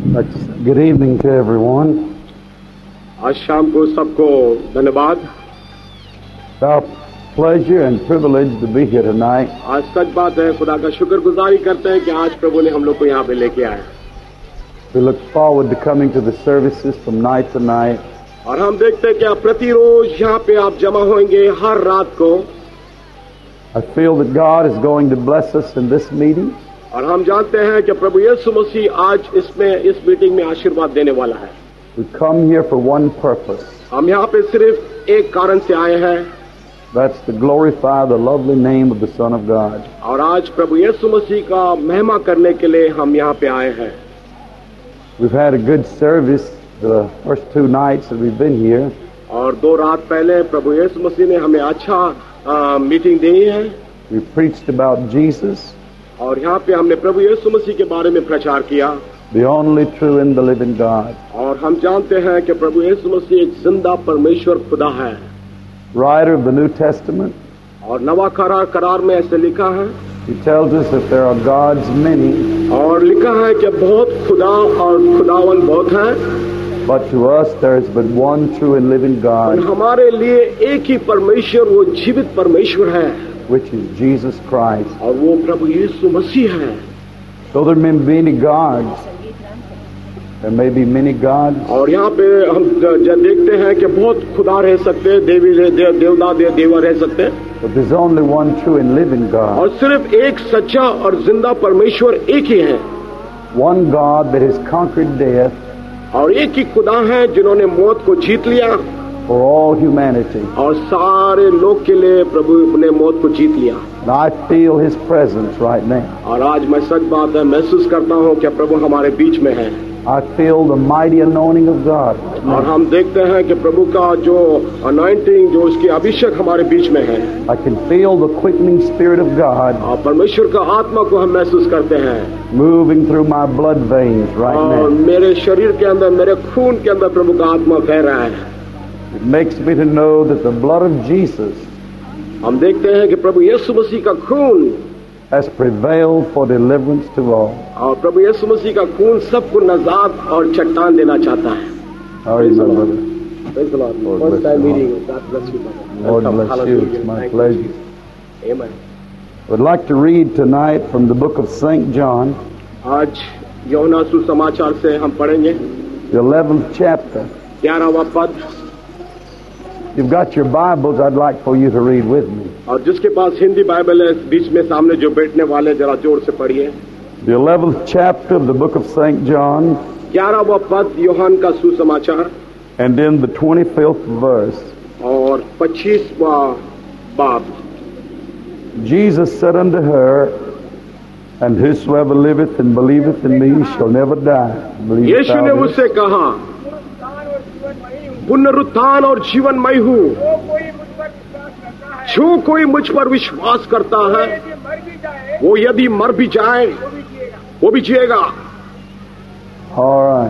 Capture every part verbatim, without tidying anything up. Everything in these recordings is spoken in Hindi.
That's good evening to everyone. आज शाम को सबको धन्यवाद। It's our pleasure and privilege to be here tonight. आज सच बात है, खुदा का शुक्रगुजारी करते हैं कि आज प्रभु ने हम लोग को यहाँ पे लेके आए। We look forward to coming to the services from night to night. और हम देखते हैं कि आप प्रतिरोज यहाँ पे आप जमा होंगे हर रात को। I feel that God is going to bless us in this meeting. और हम जानते हैं कि प्रभु यीशु मसीह आज इसमें इस मीटिंग में आशीर्वाद देने वाला है। We come here for one purpose. हम यहाँ पे सिर्फ एक कारण से आए हैं। That's to glorify the lovely name of the Son of God. और आज प्रभु यीशु मसीह का महिमा करने के लिए हम यहाँ पे आए हैं। We've had a good service the first two nights that we've been here. और दो रात पहले प्रभु यीशु मसीह ने हमें अच्छा आ, मीटिंग दी है। We preached about Jesus, और यहाँ पे हमने प्रभु यीशु मसीह के बारे में प्रचार किया। the only true and the living God. और हम जानते हैं कि प्रभु यीशु मसीह एक जिंदा परमेश्वर खुदा है। Writer of the New Testament, और नवा करार करार में ऐसे लिखा है, he tells us that there are gods many, और लिखा है कि बहुत खुदा और खुदावन बहुत हैं, but to us there is but one true and living और God, हमारे लिए एक ही परमेश्वर, वो जीवित परमेश्वर है, which is Jesus Christ. और वो प्रभु यीशु मसीह है। Though there may be many gods, there may be many gods, और यहाँ पे हम जब देखते हैं कि बहुत खुदा रह सकते हैं, देवी दे, देवता दे, देवा रह सकते हैं, but there's only one true and living God. और सिर्फ एक सच्चा और जिंदा परमेश्वर एक ही है। One God that has conquered death और एक ही खुदा है जिन्होंने मौत को जीत लिया for all humanity. और सारे लोग के लिए प्रभु ने मौत को जीत लिया। And I feel His presence right now. और आज मैं सच बात है महसूस करता हूँ कि प्रभु हमारे बीच में है। I feel the mighty anointing of God. और हम देखते हैं कि प्रभु का जो अनॉइंटिंग, जो उसकी अभिषेक हमारे बीच में है। I can feel the quickening Spirit of God और परमेश्वर का आत्मा को हम महसूस करते हैं moving through my blood veins right और now. मेरे शरीर के अंदर, मेरे खून के अंदर प्रभु का आत्मा बह रहा है। It makes me to know that the blood of Jesus हम देखते हैं कि प्रभु यीशु मसीह का खून has prevailed for deliverance to all. और प्रभु यीशु मसीह का खून सबको नजात और चट्टान देना चाहता है। How are you, my brother? Praise the Lord. Lord First bless time you. meeting you. God bless you, brother. Lord Welcome. bless you. Hallelujah. It's my Thank you, pleasure. Jesus. Amen. I would like to read tonight from the book of Saint John, आज यूहन्ना सुसमाचार से हम पढ़ेंगे the eleventh chapter. ग्यारहवां पद। You've got your Bibles, I'd like for you to read with me. और जिसके पास हिंदी बाइबल है, बीच में सामने जो बैठने वाले जरा जोर से पढ़िए। The eleventh chapter of the book of Saint John, ग्यारहवां पद यूहन्ना का सुसमाचार and in the twenty-fifth verse. और पच्चीसवां बाब। Jesus said unto her, And whosoever liveth and believeth in me shall never die. Believest यीशु ने thou this? उससे कहा, पुनरुत्थान और जीवन मैं हूँ, जो कोई मुझ पर विश्वास करता है वो यदि मर भी जाए वो भी जिएगा। All right.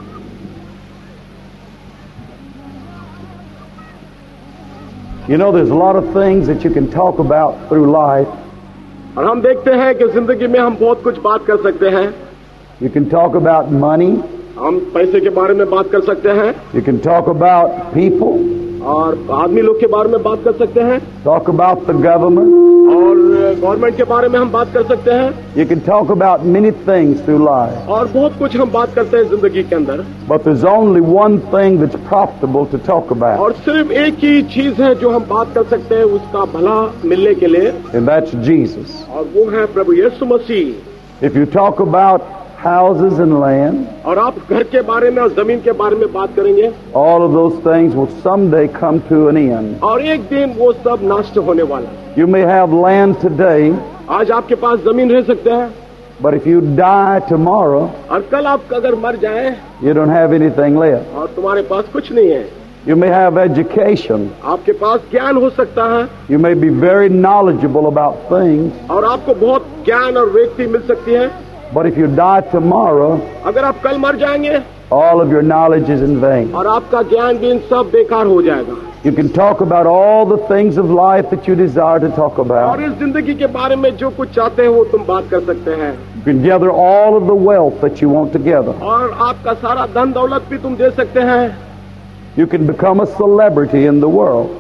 You know, there's a lot of things that you can talk about through life. और हम देखते हैं कि जिंदगी में हम बहुत कुछ बात कर सकते हैं। You can talk about money. हम पैसे के बारे में बात कर सकते हैं You can talk about people. और आदमी लोग के बारे में बात कर सकते हैं Talk about the government. और गवर्नमेंट के बारे में हम बात कर सकते हैं You can talk about many things through life. और बहुत कुछ हम बात करते हैं जिंदगी के अंदर। But there's only one thing that's profitable to talk about. और सिर्फ एक ही चीज है जो हम बात कर सकते हैं उसका भला मिलने के लिए, And that's Jesus. और वो है प्रभु यीशु मसीह। If you talk about houses and land, और आप घर के बारे में और जमीन के बारे में बात करेंगे, all of those things will someday come to an end. और एक दिन वो सब नष्ट होने वाला है। You may have land today, आज आपके पास जमीन रह सकते हैं, but if you die tomorrow, और कल आप अगर मर जाए you don't have anything left. और तुम्हारे पास कुछ नहीं है। You may have education. आपके पास ज्ञान हो सकता है, You may be very knowledgeable about things, और आपको बहुत ज्ञान और व्यक्ति मिल सकती है, But if you die tomorrow, अगर आप कल मर जाएंगे all of your knowledge is in vain. और आपका ज्ञान भी इन सब बेकार हो जाएगा। You can talk about all the things of life that you desire to talk और about. इस जिंदगी के बारे में जो कुछ चाहते हो वो तुम बात कर सकते हैं, You can gather all of the wealth that you want to gather. और आपका सारा धन दौलत भी तुम दे सकते हैं, You can become a celebrity in the world.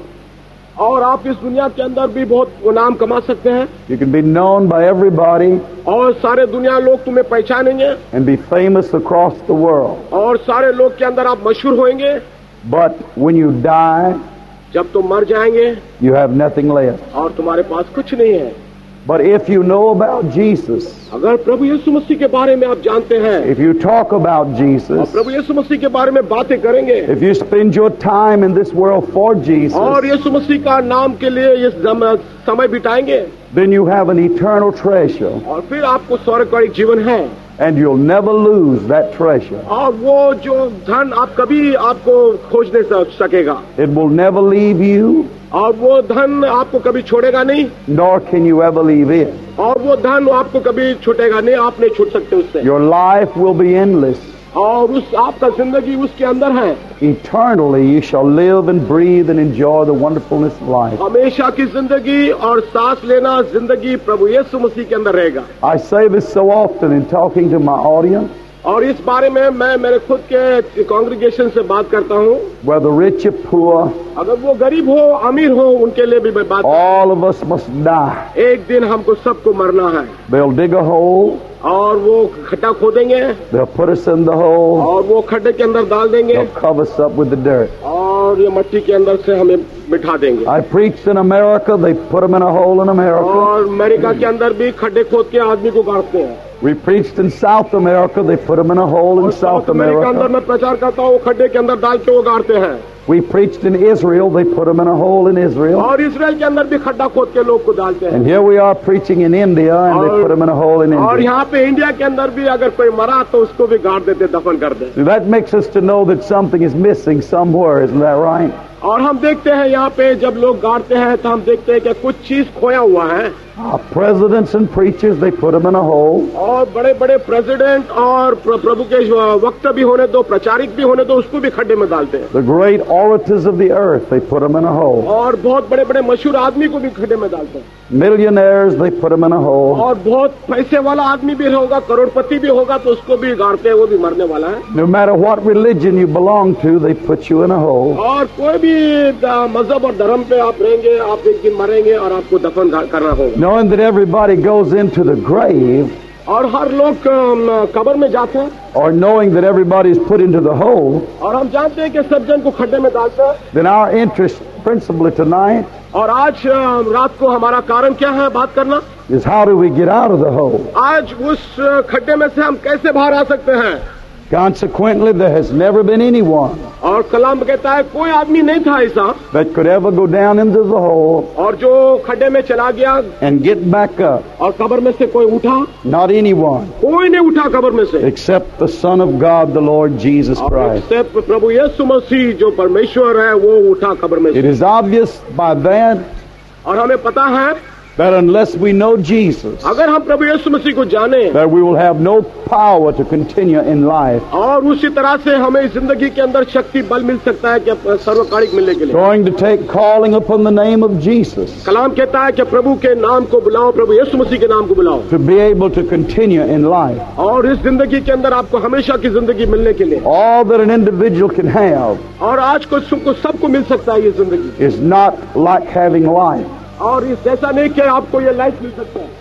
और आप इस दुनिया के अंदर भी बहुत नाम कमा सकते हैं, You can be known by everybody और सारे दुनिया लोग तुम्हें पहचानेंगे, and be famous across the world. और सारे लोग के अंदर आप मशहूर होंगे। But when you die, जब तुम मर जाएंगे you have nothing left. और तुम्हारे पास कुछ नहीं है। But if you know about Jesus, अगर प्रभु यीशु मसीह के बारे में आप जानते हैं, if you talk about और Jesus, प्रभु यीशु मसीह के बारे में बातें करेंगे, if you spend your time in this world for और Jesus, यीशु मसीह का नाम के लिए ये सम- समय बिताएंगे, then you have an eternal treasure, और फिर आपको स्वर्ग का एक जीवन है, and you'll never lose that treasure. और वो जो धन आप कभी आपको खोज नहीं सक- सकेगा, It will never leave you, और वो धन आपको कभी छोड़ेगा नहीं, nor can you ever leave it. और वो धन आपको कभी छूटेगा नहीं, आप नहीं छूट सकते उससे, Your life will be endless. और उस आपका जिंदगी उसके अंदर है। Eternally you shall live and breathe and enjoy the wonderfulness of life. हमेशा की जिंदगी और सांस लेना जिंदगी प्रभु यीशु मसीह के अंदर रहेगा। I say this so often in talking to my audience, और इस बारे में मैं मेरे खुद के कांग्रीगेशन से बात करता हूँ, whether rich or poor, अगर वो गरीब हो अमीर हो उनके लिए भी मैं बात all of us must die. एक दिन हमको सबको मरना है, They'll dig a hole, और वो खड्डा खोदेंगे, they'll put us in the hole, और वो खड्डे के अंदर डाल देंगे, they'll cover us up with the dirt. और ये मिट्टी के अंदर से हमें बिठा देंगे। I preached in America, they put them in a hole in America. और अमेरिका के अंदर भी खड्डे खोद के आदमी को गाड़ते हैं, We preached in South America, they put them in a hole in और South साउथ अमेरिका के अंदर America. मैं प्रचार करता हूँ, वो खड्डे के अंदर डाल के वो गाड़ते हैं। We preached in Israel, they put them in a hole in Israel. और इसराइल के अंदर भी खड्डा खोद के लोग को डालते हैं। And here we are preaching in India, and they put them in a hole in और India. यहाँ पे इंडिया के अंदर भी अगर कोई मरा तो उसको भी गाड़ देते, दफन कर देते। See, that makes us to know that something is missing somewhere, isn't that right? और हम देखते हैं यहाँ पे जब लोग गाड़ते हैं तो हम देखते हैं कि कुछ चीज खोया हुआ है। Our presidents and preachers, they put them in a hole. और बड़े बड़े प्रेसिडेंट और प्र- प्रभु के वक्त भी होने दो, प्रचारिक भी होने दो, उसको भी खड्डे में डालते हैं। The great orators of the earth, they put them in a hole. और बहुत बड़े बड़े मशहूर आदमी को भी खड्डे में डालते हैं। Millionaires, they put them in a hole. और बहुत पैसे वाला आदमी भी होगा, करोड़पति भी होगा तो उसको भी गाड़ते हैं, वो भी मरने वाला है। No matter what religion you belong to, they put you in a hole. और कोई भी आ, मजहब और धर्म पे आप रहेंगे, आप एक दिन मरेंगे और आपको दफन गा- करना होगा। Knowing that everybody goes into the grave, और हर लोग अम, कब्र में जाते हैं, or knowing that everybody is put into the hole, और हम जानते हैं कि सब जन को खड्डे में डालते हैं। then our interest principally tonight और आज अम, रात को हमारा कारण क्या है बात करना? is how do we get out of the hole? आज उस अ, खड्डे में से हम कैसे बाहर आ सकते हैं? Consequently, there has never been anyone और कलाम कहता है कोई आदमी नहीं था ऐसा, that could ever go down into the hole और जो खड्डे में चला गया and get back up. और कब्र में से कोई उठा, Not anyone, कोई नहीं उठा कब्र में से, except the Son of God, the Lord Jesus और Christ. सिर्फ प्रभु यीशु मसीह जो परमेश्वर है वो उठा कब्र में It से। is obvious by that और हमें पता है that unless we know Jesus, अगर हम प्रभु यीशु मसीह को जाने that we will have no power to continue in life. और उसी तरह से हमें इस जिंदगी के अंदर शक्ति बल मिल सकता है कि सर्वकालिक मिलने के लिए। Going to take calling upon the name of Jesus कलाम कहता है कि प्रभु के नाम को बुलाओ, प्रभु यीशु मसीह के नाम को बुलाओ, to be able to continue in life. और इस जिंदगी के अंदर आपको हमेशा की जिंदगी मिलने के लिए। All that an individual can have और आज को सबको सबको मिल सकता है ये जिंदगी, is not like having life. और इस ऐसा नहीं कि आपको ये लाइफ मिल सकता है।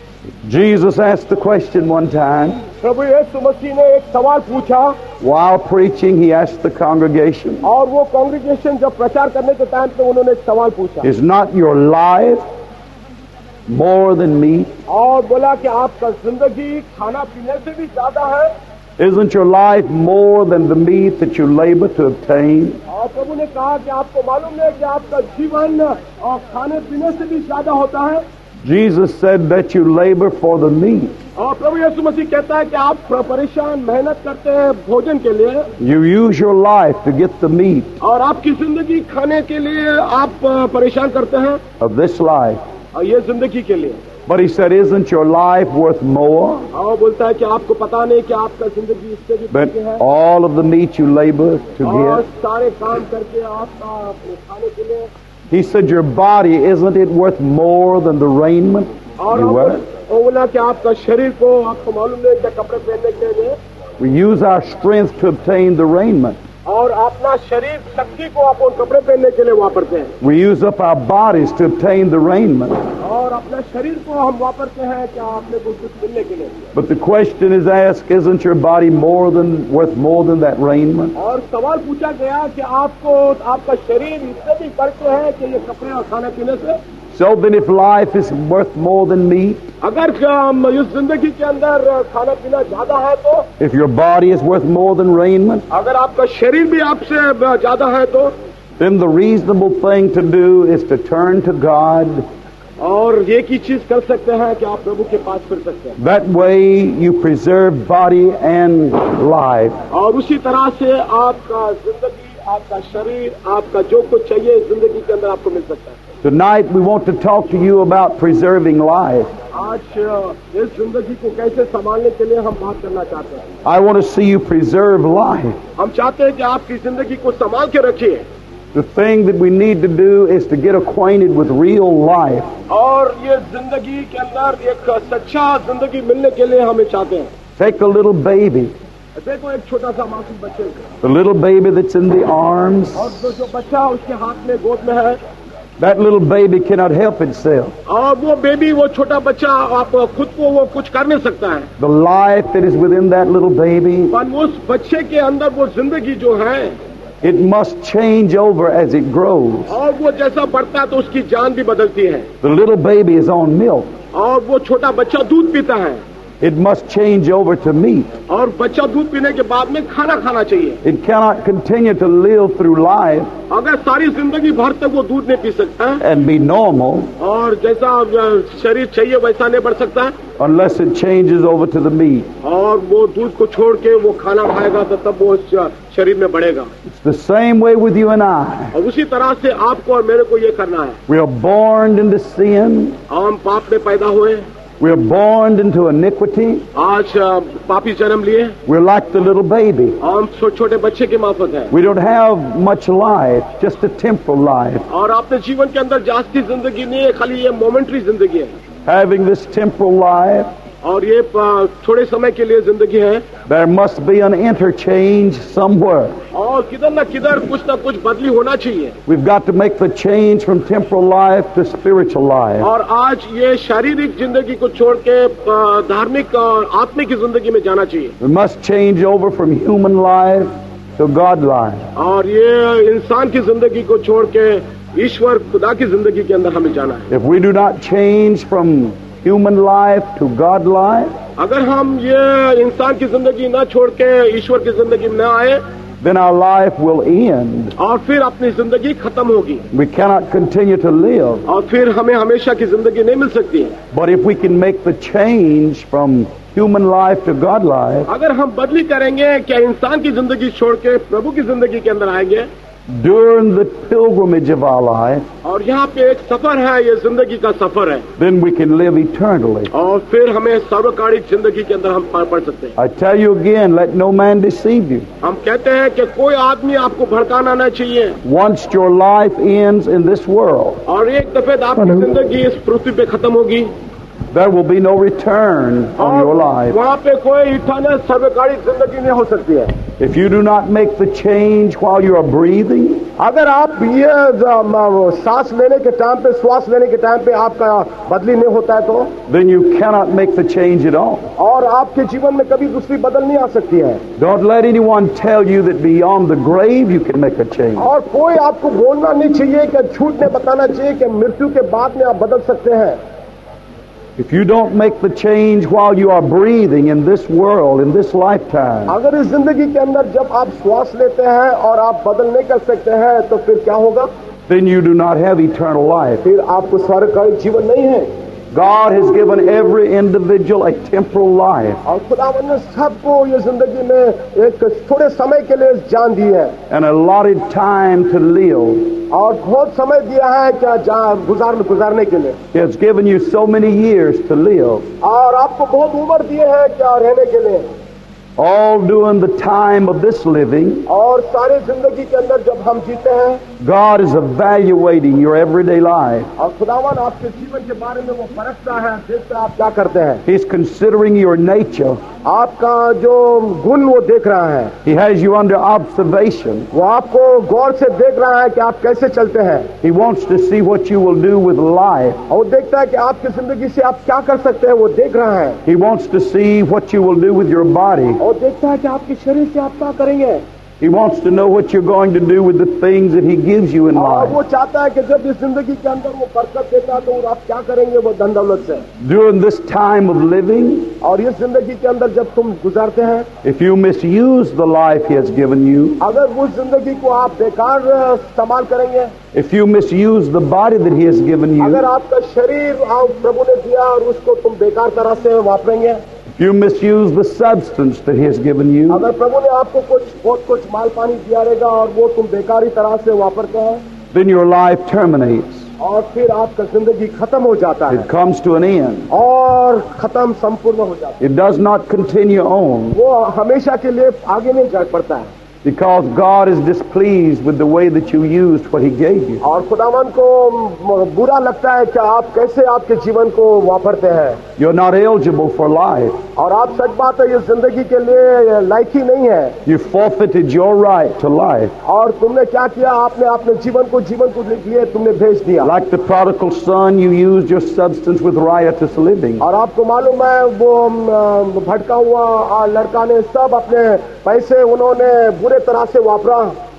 Jesus asked the question one time. प्रभु यीशु मसीह ने एक सवाल पूछा, While preaching, he asked the congregation, और वो कांग्रीगेशन जब प्रचार करने के टाइम पे उन्होंने एक सवाल पूछा, is not your life more than meat? और बोला कि आपका जिंदगी खाना पीने से भी ज्यादा है। Isn't your life more than the meat that you labor to obtain? और प्रभु ने कहा कि आपको मालूम है कि आपका जीवन और खाने पीने से भी ज्यादा होता है। Jesus said that you labor for the meat. और प्रभु यीशु मसीह कहता है कि आप परेशान मेहनत करते हैं भोजन के लिए, You use your life to get the meat और आपकी जिंदगी खाने के लिए आप परेशान करते हैं, of this life. और ये जिंदगी के लिए। But he said, isn't your life worth more और बोलता है कि आपको पता नहीं कि आपका जिंदगी इससे भी than बढ़ है all of the meat you labor to और get? सारे काम करके आपका अपने खाने के लिए He said, your body, isn't it worth more than the raiment और you हम wear? वो बोला कि आपका शरीर को आपको मालूम नहीं क्या कपड़े पहनने के लिए We use our strength to obtain the raiment. और अपना शरीर शक्ति को आप उन कपड़े पहनने के लिए वापरते हैं We use up our bodies to obtain the raiment. और अपने शरीर को हम वापरते हैं क्या आपने कुछ कुछ मिलने के लिए But the question is asked, isn't your body more than worth more than that raiment? और सवाल पूछा गया कि आपको आपका शरीर इससे भी बढ़ के है कि ये कपड़े और खाने पीने से So then if life is worth more than meat, अगर हम इस जिंदगी के अंदर खाना पीना ज्यादा है तो if your body is worth more than raiment, अगर आपका शरीर भी आपसे ज्यादा है तो then the reasonable thing to do is to turn to God. और एक ही चीज कर सकते हैं कि आप प्रभु के पास फिर सकते हैं That way you preserve body and life. और उसी तरह से आपका जिंदगी आपका शरीर आपका जो कुछ चाहिए इस जिंदगी के अंदर आपको मिल सकता है Tonight we want to talk to you about preserving life. आज इस जिंदगी को कैसे संभालने के लिए हम बात करना चाहते हैं I want to see you preserve life. हम चाहते हैं कि आपकी जिंदगी को संभाल के रखिए The thing that we need to do is to get acquainted with real life. और ये जिंदगी के अंदर एक सच्चा जिंदगी मिलने के लिए हमें चाहते हैं Take a little baby, देखो एक छोटा सा मासूम बच्चे the little baby that's in the arms. और जो जो बच्चा उसके हाथ में गोद में है That little baby cannot help itself. और वो बेबी वो छोटा बच्चा आप खुद को वो कुछ कर नहीं सकता है The life that is within that little baby, पर उस बच्चे के अंदर वो जिंदगी जो है it must change over as it grows. और वो जैसा बढ़ता है तो उसकी जान भी बदलती है The little baby is on milk. और वो छोटा बच्चा दूध पीता है It must change over to meat. और बच्चा दूध पीने के बाद में खाना खाना चाहिए It cannot continue to live through life अगर सारी जिंदगी भर तक वो दूध नहीं पी सकता and be normal और जैसा शरीर चाहिए वैसा नहीं बढ़ सकता unless it changes over to the meat. और वो दूध को छोड़ के वो खाना खाएगा तो तब वो शरीर में बढ़ेगा It's the same way with you and I. और उसी तरह से आपको और मेरे को ये करना है We are born into sin. हम पाप में पैदा हुए We are born into iniquity. आज पापी जन्म लिए We're like the little baby. हम छो, छोटे बच्चे की माफक है We don't have much life, just a temporal life. और अपने जीवन के अंदर जास्ती जिंदगी नहीं है खाली ये मोमेंट्री जिंदगी है Having this temporal life, और ये थोड़े समय के लिए जिंदगी है there must be an interchange somewhere. और किधर न किधर कुछ न कुछ बदली होना चाहिए We've got to make the change from temporal life to spiritual life. और आज ये शारीरिक जिंदगी को छोड़ के धार्मिक और आत्मिक की जिंदगी में जाना चाहिए We must change over from human life to God life. और ये इंसान की जिंदगी को छोड़ के ईश्वर खुदा की जिंदगी के अंदर हमें जाना है If we do not change from human life to God life, अगर हम ये इंसान की जिंदगी न छोड़ के ईश्वर की जिंदगी में न आए then our life will end. और फिर अपनी जिंदगी खत्म होगी We cannot continue to live. और फिर हमें हमेशा की जिंदगी नहीं मिल सकती But if we can make the change from human life to God life, अगर हम बदली करेंगे क्या इंसान की जिंदगी छोड़ के प्रभु की जिंदगी के अंदर आएंगे during the pilgrimage of our life, और यहाँ पे एक सफर है ये जिंदगी का सफर है then we can live eternally. और फिर हमें सर्वकालिक जिंदगी के अंदर हम पार पड़ सकते हैं I tell you again, let no man deceive you. हम कहते हैं कि कोई आदमी आपको भड़काना ना चाहिए Once your life ends in this world, और एक दफे आपकी जिंदगी इस पृथ्वी पे खत्म होगी there will be no return on your life. वहाँ पे कोई इटर्नल सर्वकालिक जिंदगी नहीं हो सकती है If you do not make the change while you are breathing, अगर आप ये सांस लेने के टाइम पे श्वास लेने के टाइम पे आपका बदली नहीं होता है तो then you cannot make the change at all. और आपके जीवन में कभी दूसरी बदल नहीं आ सकती है Don't let anyone tell you that beyond the grave you can make a change. और कोई आपको बोलना नहीं चाहिए कि झूठ नहीं बताना चाहिए कि मृत्यु के बाद में आप बदल सकते हैं If you don't make the change while you are breathing in this world, in this lifetime, अगर इस जिंदगी के अंदर जब आप श्वास लेते हैं और आप बदल नहीं कर सकते हैं तो फिर क्या होगा then you do not have eternal life. फिर आपको स्वर्गकालिक जीवन नहीं है God has given every individual a temporal life और खुदावन ने सबको ये जिंदगी में एक थोड़े समय के लिए जान दी है and allotted time to live. और बहुत समय दिया है क्या जा- गुजार गुजारने के लिए He has given you so many years to live. और आपको बहुत उम्र दिए हैं क्या रहने के लिए All during the time of this living, और सारी जिंदगी के अंदर जब हम जीते हैं God is evaluating your everyday life. और खुदावन आपके जीवन के बारे में वो परखता है देखता है आप क्या करते हैं He's considering your nature. आपका जो गुण वो देख रहा है He has you under observation. वो आपको गौर से देख रहा है कि आप कैसे चलते हैं He wants to see what you will do with life. और वो देखता है कि आपकी जिंदगी से आप क्या कर सकते हैं वो देख रहा है He wants to see what you will do with your body. और देखता है कि आपके शरीर से आप क्या करेंगे He wants to know what you're going to do with the things that He gives you in और वो life. चाहता है कि जब इस जिंदगी के अंदर वो बरकत देता है तो आप क्या करेंगे वो धन दौलत से During this time of living, और इस जिंदगी के अंदर जब तुम गुजारते हैं if you misuse the life He has given you, अगर उस जिंदगी को आप बेकार इस्तेमाल करेंगे if you misuse the body that He has given अगर you, आपका शरीर आप प्रभु ने दिया और उसको तुम बेकार तरह से वापरेंगे if you misuse the substance that He has given you, अगर प्रभु ने आपको कुछ बहुत कुछ माल पानी दिया रहेगा और वो तुम बेकारी तरह से वापरते हैं then your life terminates. और फिर आपका जिंदगी खत्म हो जाता है It comes to an end. और खत्म संपूर्ण हो जाता है It does not continue on वो हमेशा के लिए आगे नहीं जा पड़ता है because God is displeased with the way that you used what He gave you. और खुदावन को बुरा लगता है कि आप कैसे आपके जीवन को वापरते हैं You're not eligible for life. और आप सच बात है ये जिंदगी के लिए लायक ही नहीं है You forfeited your right to life. और तुमने क्या किया आपने अपने जीवन को जीवन को लिए तुमने भेज दिया Like the prodigal son, you used your substance with riotous living. और आपको मालूम है वो अम, भटका हुआ लड़का ने सब अपने पैसे उन्होंने बुरे तरह से वापरा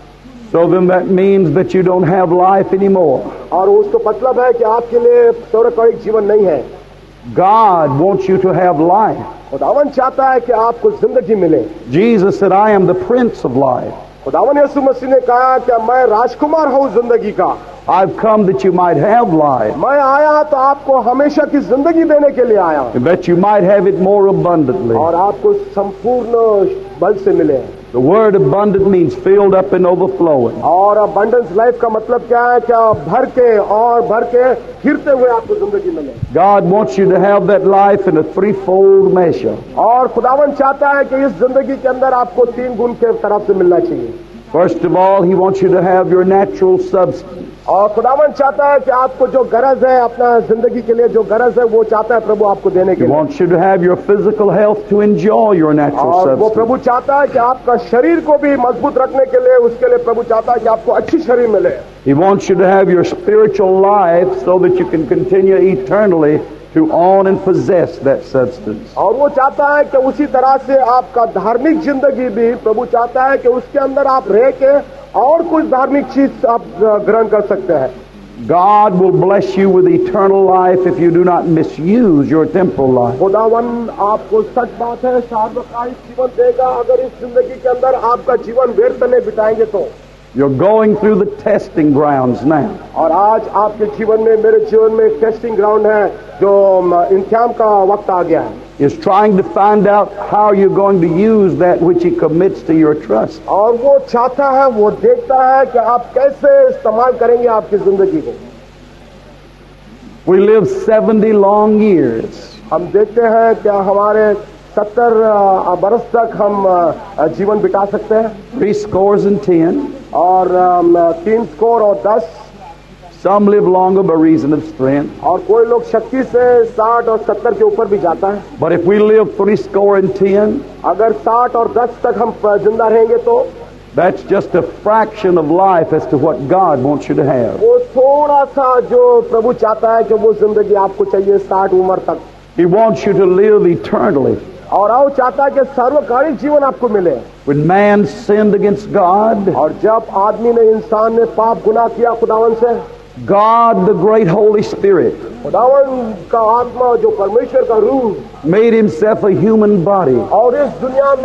So then that means that you don't have life anymore. और उसको मतलब है कि आपके लिए स्वर्गीय जीवन नहीं है God wants you to have life. खुदावन चाहता है कि आपको जिंदगी मिले Jesus said, I am the Prince of life. खुदावन यीशु मसीह ने कहा कि मैं राजकुमार हूँ जिंदगी का I've come that you might have life, मैं आया तो आपको हमेशा की जिंदगी देने के लिए आया and that you might have it more abundantly. और आपको संपूर्ण बल से मिले The word abundant means filled up and overflowing. और अबंडेंस लाइफ का मतलब क्या है क्या भर के और भर के फिरते हुए आपको जिंदगी मिले God wants you to have that life in a threefold measure. और खुदावन चाहता है कि इस जिंदगी के अंदर आपको तीन गुण के तरफ से मिलना चाहिए First of all, He wants you to have your natural substance. और खुदावन चाहता है कि आपको जो गरज है अपना जिंदगी के लिए जो गरज है वो चाहता है प्रभु आपको देने के He लिए wants you to have your physical health to enjoy your natural और वो substance. प्रभु चाहता है कि आपका शरीर को भी मजबूत रखने के लिए उसके लिए प्रभु चाहता है कि आपको अच्छी शरीर मिले He wants you to have your spiritual life so that you can continue eternally to own and possess that substance. और वो चाहता है कि उसी तरह से आपका धार्मिक जिंदगी भी प्रभु चाहता है कि उसके अंदर आप रह के और कुछ धार्मिक चीज आप ग्रहण कर सकते हैं God will bless you with eternal life if you do not misuse your temporal life. खुदावन आपको सच बात है सार्वकालिक जीवन देगा अगर इस जिंदगी के अंदर आपका जीवन व्यर्थ में बिताएंगे तो You're going through the testing grounds now. और आज आपके जीवन में मेरे जीवन में एक टेस्टिंग ग्राउंड है जो इंतजाम का वक्त आ गया है Is trying to find out how you're going to use that which He commits to your trust. और वो चाहता है वो देखता है कि आप कैसे इस्तेमाल करेंगे आपकी जिंदगी को We live seventy long years. हम देखते हैं क्या हमारे सत्तर बरस तक हम अ, जीवन बिता सकते हैं Three scores and ten. और अम, तीन स्कोर और दस Some live longer by reason of strength. और कोई लोग शक्ति से साठ और सत्तर के ऊपर भी जाता है But if we live three score and ten, अगर साठ और दस तक हम जिंदा रहेंगे तो that's just a fraction of life as to what God wants you to have. वो थोड़ा सा जो प्रभु चाहता है कि वो जिंदगी आपको चाहिए साठ उम्र तक He wants you to live eternally. और वो चाहता है कि सर्वकालिक जीवन आपको मिले When man sinned against God, और जब आदमी ने इंसान ने पाप गुनाह किया खुदावन से God, the great Holy Spirit, खुदावन का आत्मा जो परमेश्वर का रूह made Himself a human body. और इस दुनिया में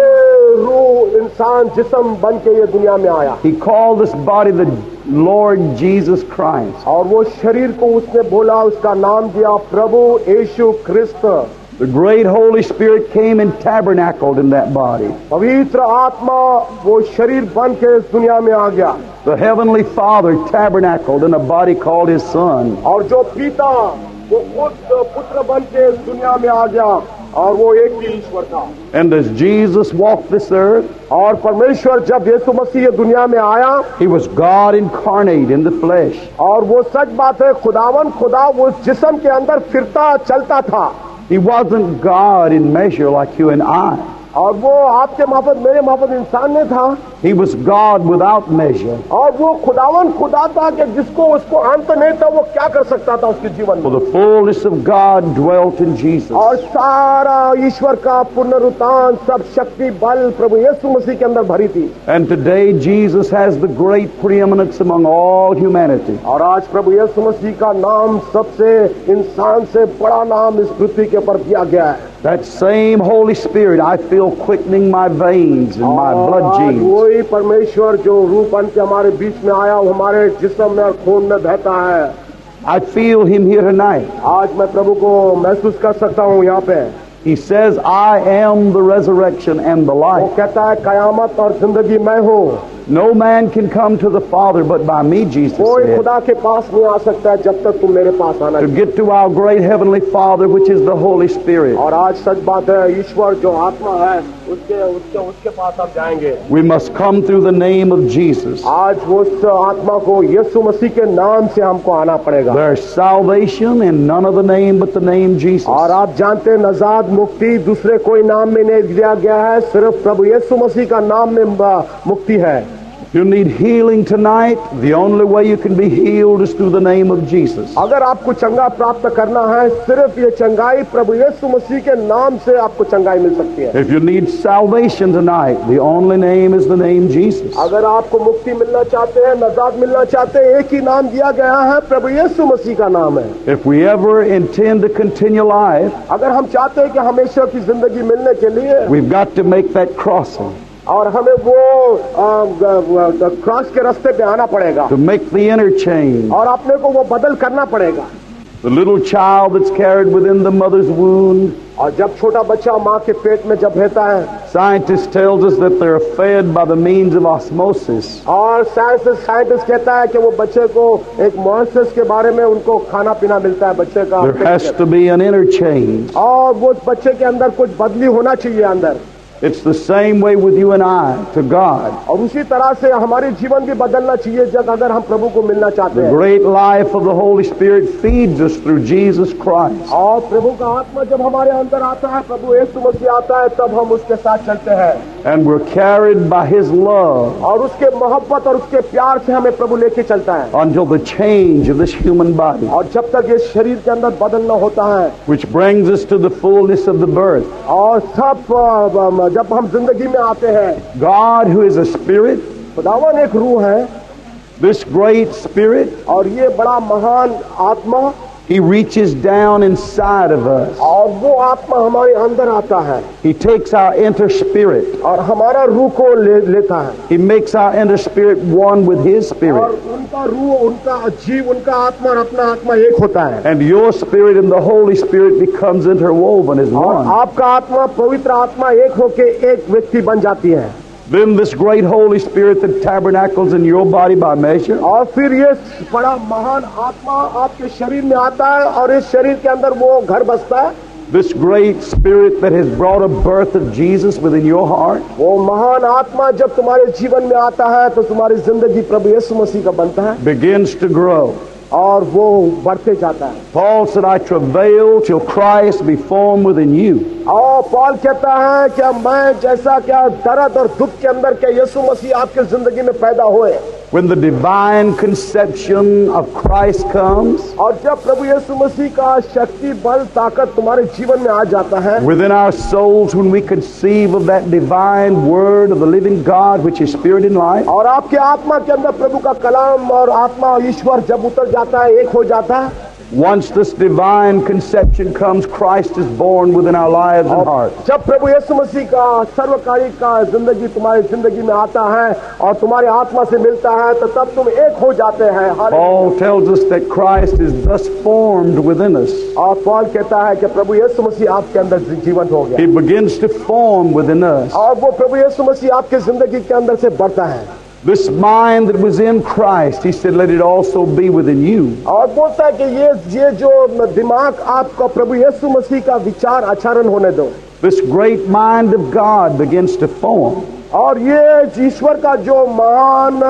रूह इंसान जिस्म बन के ये दुनिया में आया He called this body the Lord Jesus Christ. और वो शरीर को उसने बोला, उसका नाम दिया प्रभु यीशु ख्रिस्त। The great Holy Spirit came and tabernacled in that body. पवित्र आत्मा वो शरीर बन के इस दुनिया में आ गया The Heavenly Father tabernacled in a body called His Son. और जो पिता वो खुद पुत्र बन के इस दुनिया में आ गया और वो एक ही ईश्वर था। And as Jesus walked this earth, और परमेश्वर जब यीशु मसीह ये दुनिया में आया, He was God incarnate in the flesh. और वो सच बात है, खुदावन खुदा वो जिस्म के अंदर फिरता चलता था। He wasn't God in measure like you and I. और वो आपके माफत मेरे माफत इंसान ने था। He was God without measure. और वो खुदावन खुदा था कि जिसको उसको अंत नहीं था, वो क्या कर सकता था उसके जीवन For में। the fullness of God dwelt in Jesus. और सारा ईश्वर का पुनरुत्थान, सब शक्ति बल प्रभु यीशु मसीह के अंदर भरी थी। And today Jesus has the great preeminence among all humanity. और आज प्रभु यीशु मसीह का नाम सबसे इंसान से बड़ा नाम इस पृथ्वी के ऊपर दिया गया है। That same Holy Spirit I feel quickening my veins and my blood और genes. वही परमेश्वर जो रूप बन के हमारे बीच में आया, वो हमारे जिस्म में और खून में बहता है। I feel Him here tonight. आज मैं प्रभु को महसूस कर सकता हूँ यहाँ पे। He says, I am the resurrection and the वो life. कहता है कयामत और जिंदगी मैं हूँ। No man can come to the Father but by me, Jesus कोई said. खुदा के पास नहीं आ सकता है जब तक तुम मेरे पास आना। To get to our great Heavenly Father, which is the Holy Spirit, और आज सच बात है, ईश्वर जो आत्मा है उसके उसके उसके पास हम जाएंगे। we must come through the name of Jesus. आज उस आत्मा को यीशु मसीह के नाम से हमको आना पड़ेगा। There's salvation in none other name but the name Jesus. और आप जानते हैं नजात मुक्ति दूसरे कोई नाम में नहीं दिया गया है, सिर्फ प्रभु यीशु मसीह का नाम में मुक्ति है। If you need healing tonight, the only way you can be healed is through the name of Jesus. अगर आपको चंगा प्राप्त करना है, सिर्फ ये चंगाई प्रभु यीशु मसीह के नाम से आपको चंगाई मिल सकती है। If you need salvation tonight, the only name is the name Jesus. अगर आपको मुक्ति मिलना चाहते हैं, नजात मिलना चाहते हैं, एक ही नाम दिया गया है, प्रभु यीशु मसीह का नाम है। If we ever intend to continue life, अगर हम चाहते हैं कि हमेशा की जिंदगी मिलने के लिए, we've got to make that crossing. और हमें वो क्रॉस के रास्ते पे आना पड़ेगा, To make the interchange. और अपने को वो बदल करना पड़ेगा। The little child that's carried within the mother's womb, और जब छोटा बच्चा माँ के पेट में जब रहता है, scientists tells us that they're fed by the means of osmosis. और साइंस साइंटिस्ट कहता है कि वो बच्चे को एक मॉइस्चर के बारे में उनको खाना पीना मिलता है बच्चे का। There has to be an interchange. और वो बच्चे के अंदर कुछ बदली होना चाहिए अंदर। It's the same way with you and I to God. और उसी तरह से हमारे जीवन भी बदलना चाहिए जब अगर हम प्रभु को मिलना चाहते The हैं। great life of the Holy Spirit feeds us through Jesus Christ. और प्रभु का आत्मा जब हमारे अंदर आता है, प्रभु यीशु मसीह आता है, तब हम उसके साथ चलते हैं। And we're carried by His love और उसके मोहब्बत और उसके प्यार से हमें प्रभु लेके चलता है। until the change of this human body, और जब तक ये शरीर के अंदर बदलना होता है, which brings us to the fullness of the birth. और सब जब हम जिंदगी में आते हैं, God, who is a spirit, खुदावन एक रूह है, this great spirit, और ये बड़ा महान आत्मा, He reaches down inside of us. और वो आत्मा हमारे अंदर आता है He takes our inner spirit. और हमारा रूह को ले, लेता है। He makes our inner spirit one with His और spirit. उनका रूह, उनका जीव, उनका आत्मा और अपना आत्मा एक होता है। And your spirit and the Holy Spirit becomes interwoven as और one. आपका आत्मा पवित्र आत्मा एक होके एक व्यक्ति बन जाती है। Then this great Holy Spirit that tabernacles in your body by measure, और फिर ये बड़ा महान आत्मा आपके शरीर में आता है और इस शरीर के अंदर वो घर बसता है। this great Spirit that has brought a birth of Jesus within your heart, वो महान आत्मा जब तुम्हारे जीवन में आता है तो तुम्हारी जिंदगी प्रभु यीशु मसीह का बनता है begins to grow. और वो बढ़ते जाता है। Paul said, I travail till Christ be formed within you. और पौल कहता है कि मैं जैसा क्या दर्द और दुख के अंदर के यीशु मसीह आपके जिंदगी में पैदा हुए। When the divine conception of Christ comes, और जब प्रभु यीशु मसीह का शक्ति बल ताकत तुम्हारे जीवन में आ जाता है, within our souls, when we conceive of that divine word of the living God, which is spirit and life, और आपके आत्मा के अंदर प्रभु का कलाम और आत्मा ईश्वर जब उतर जाता है, एक हो जाता है, Once this divine conception comes, Christ is born within our lives and hearts. जब प्रभु यीशु मसीह का सर्वकालिक का जिंदगी तुम्हारी जिंदगी में आता है और तुम्हारी आत्मा से मिलता है तो तब तुम एक हो जाते हैं। Paul tells us that Christ is thus formed within us. और पौल कहता है कि प्रभु यीशु मसीह आपके अंदर जीवंत हो गया। He begins to form within us. और वो प्रभु यीशु मसीह आपके जिंदगी के अंदर से बढ़ता है। This mind that was in Christ, he said, let it also be within you. और बोलता है कि ये ये जो दिमाग आपका प्रभु यीशु मसीह का विचार आचरण होने दो। This great mind of God begins to form. और ये ईश्वर का जो महान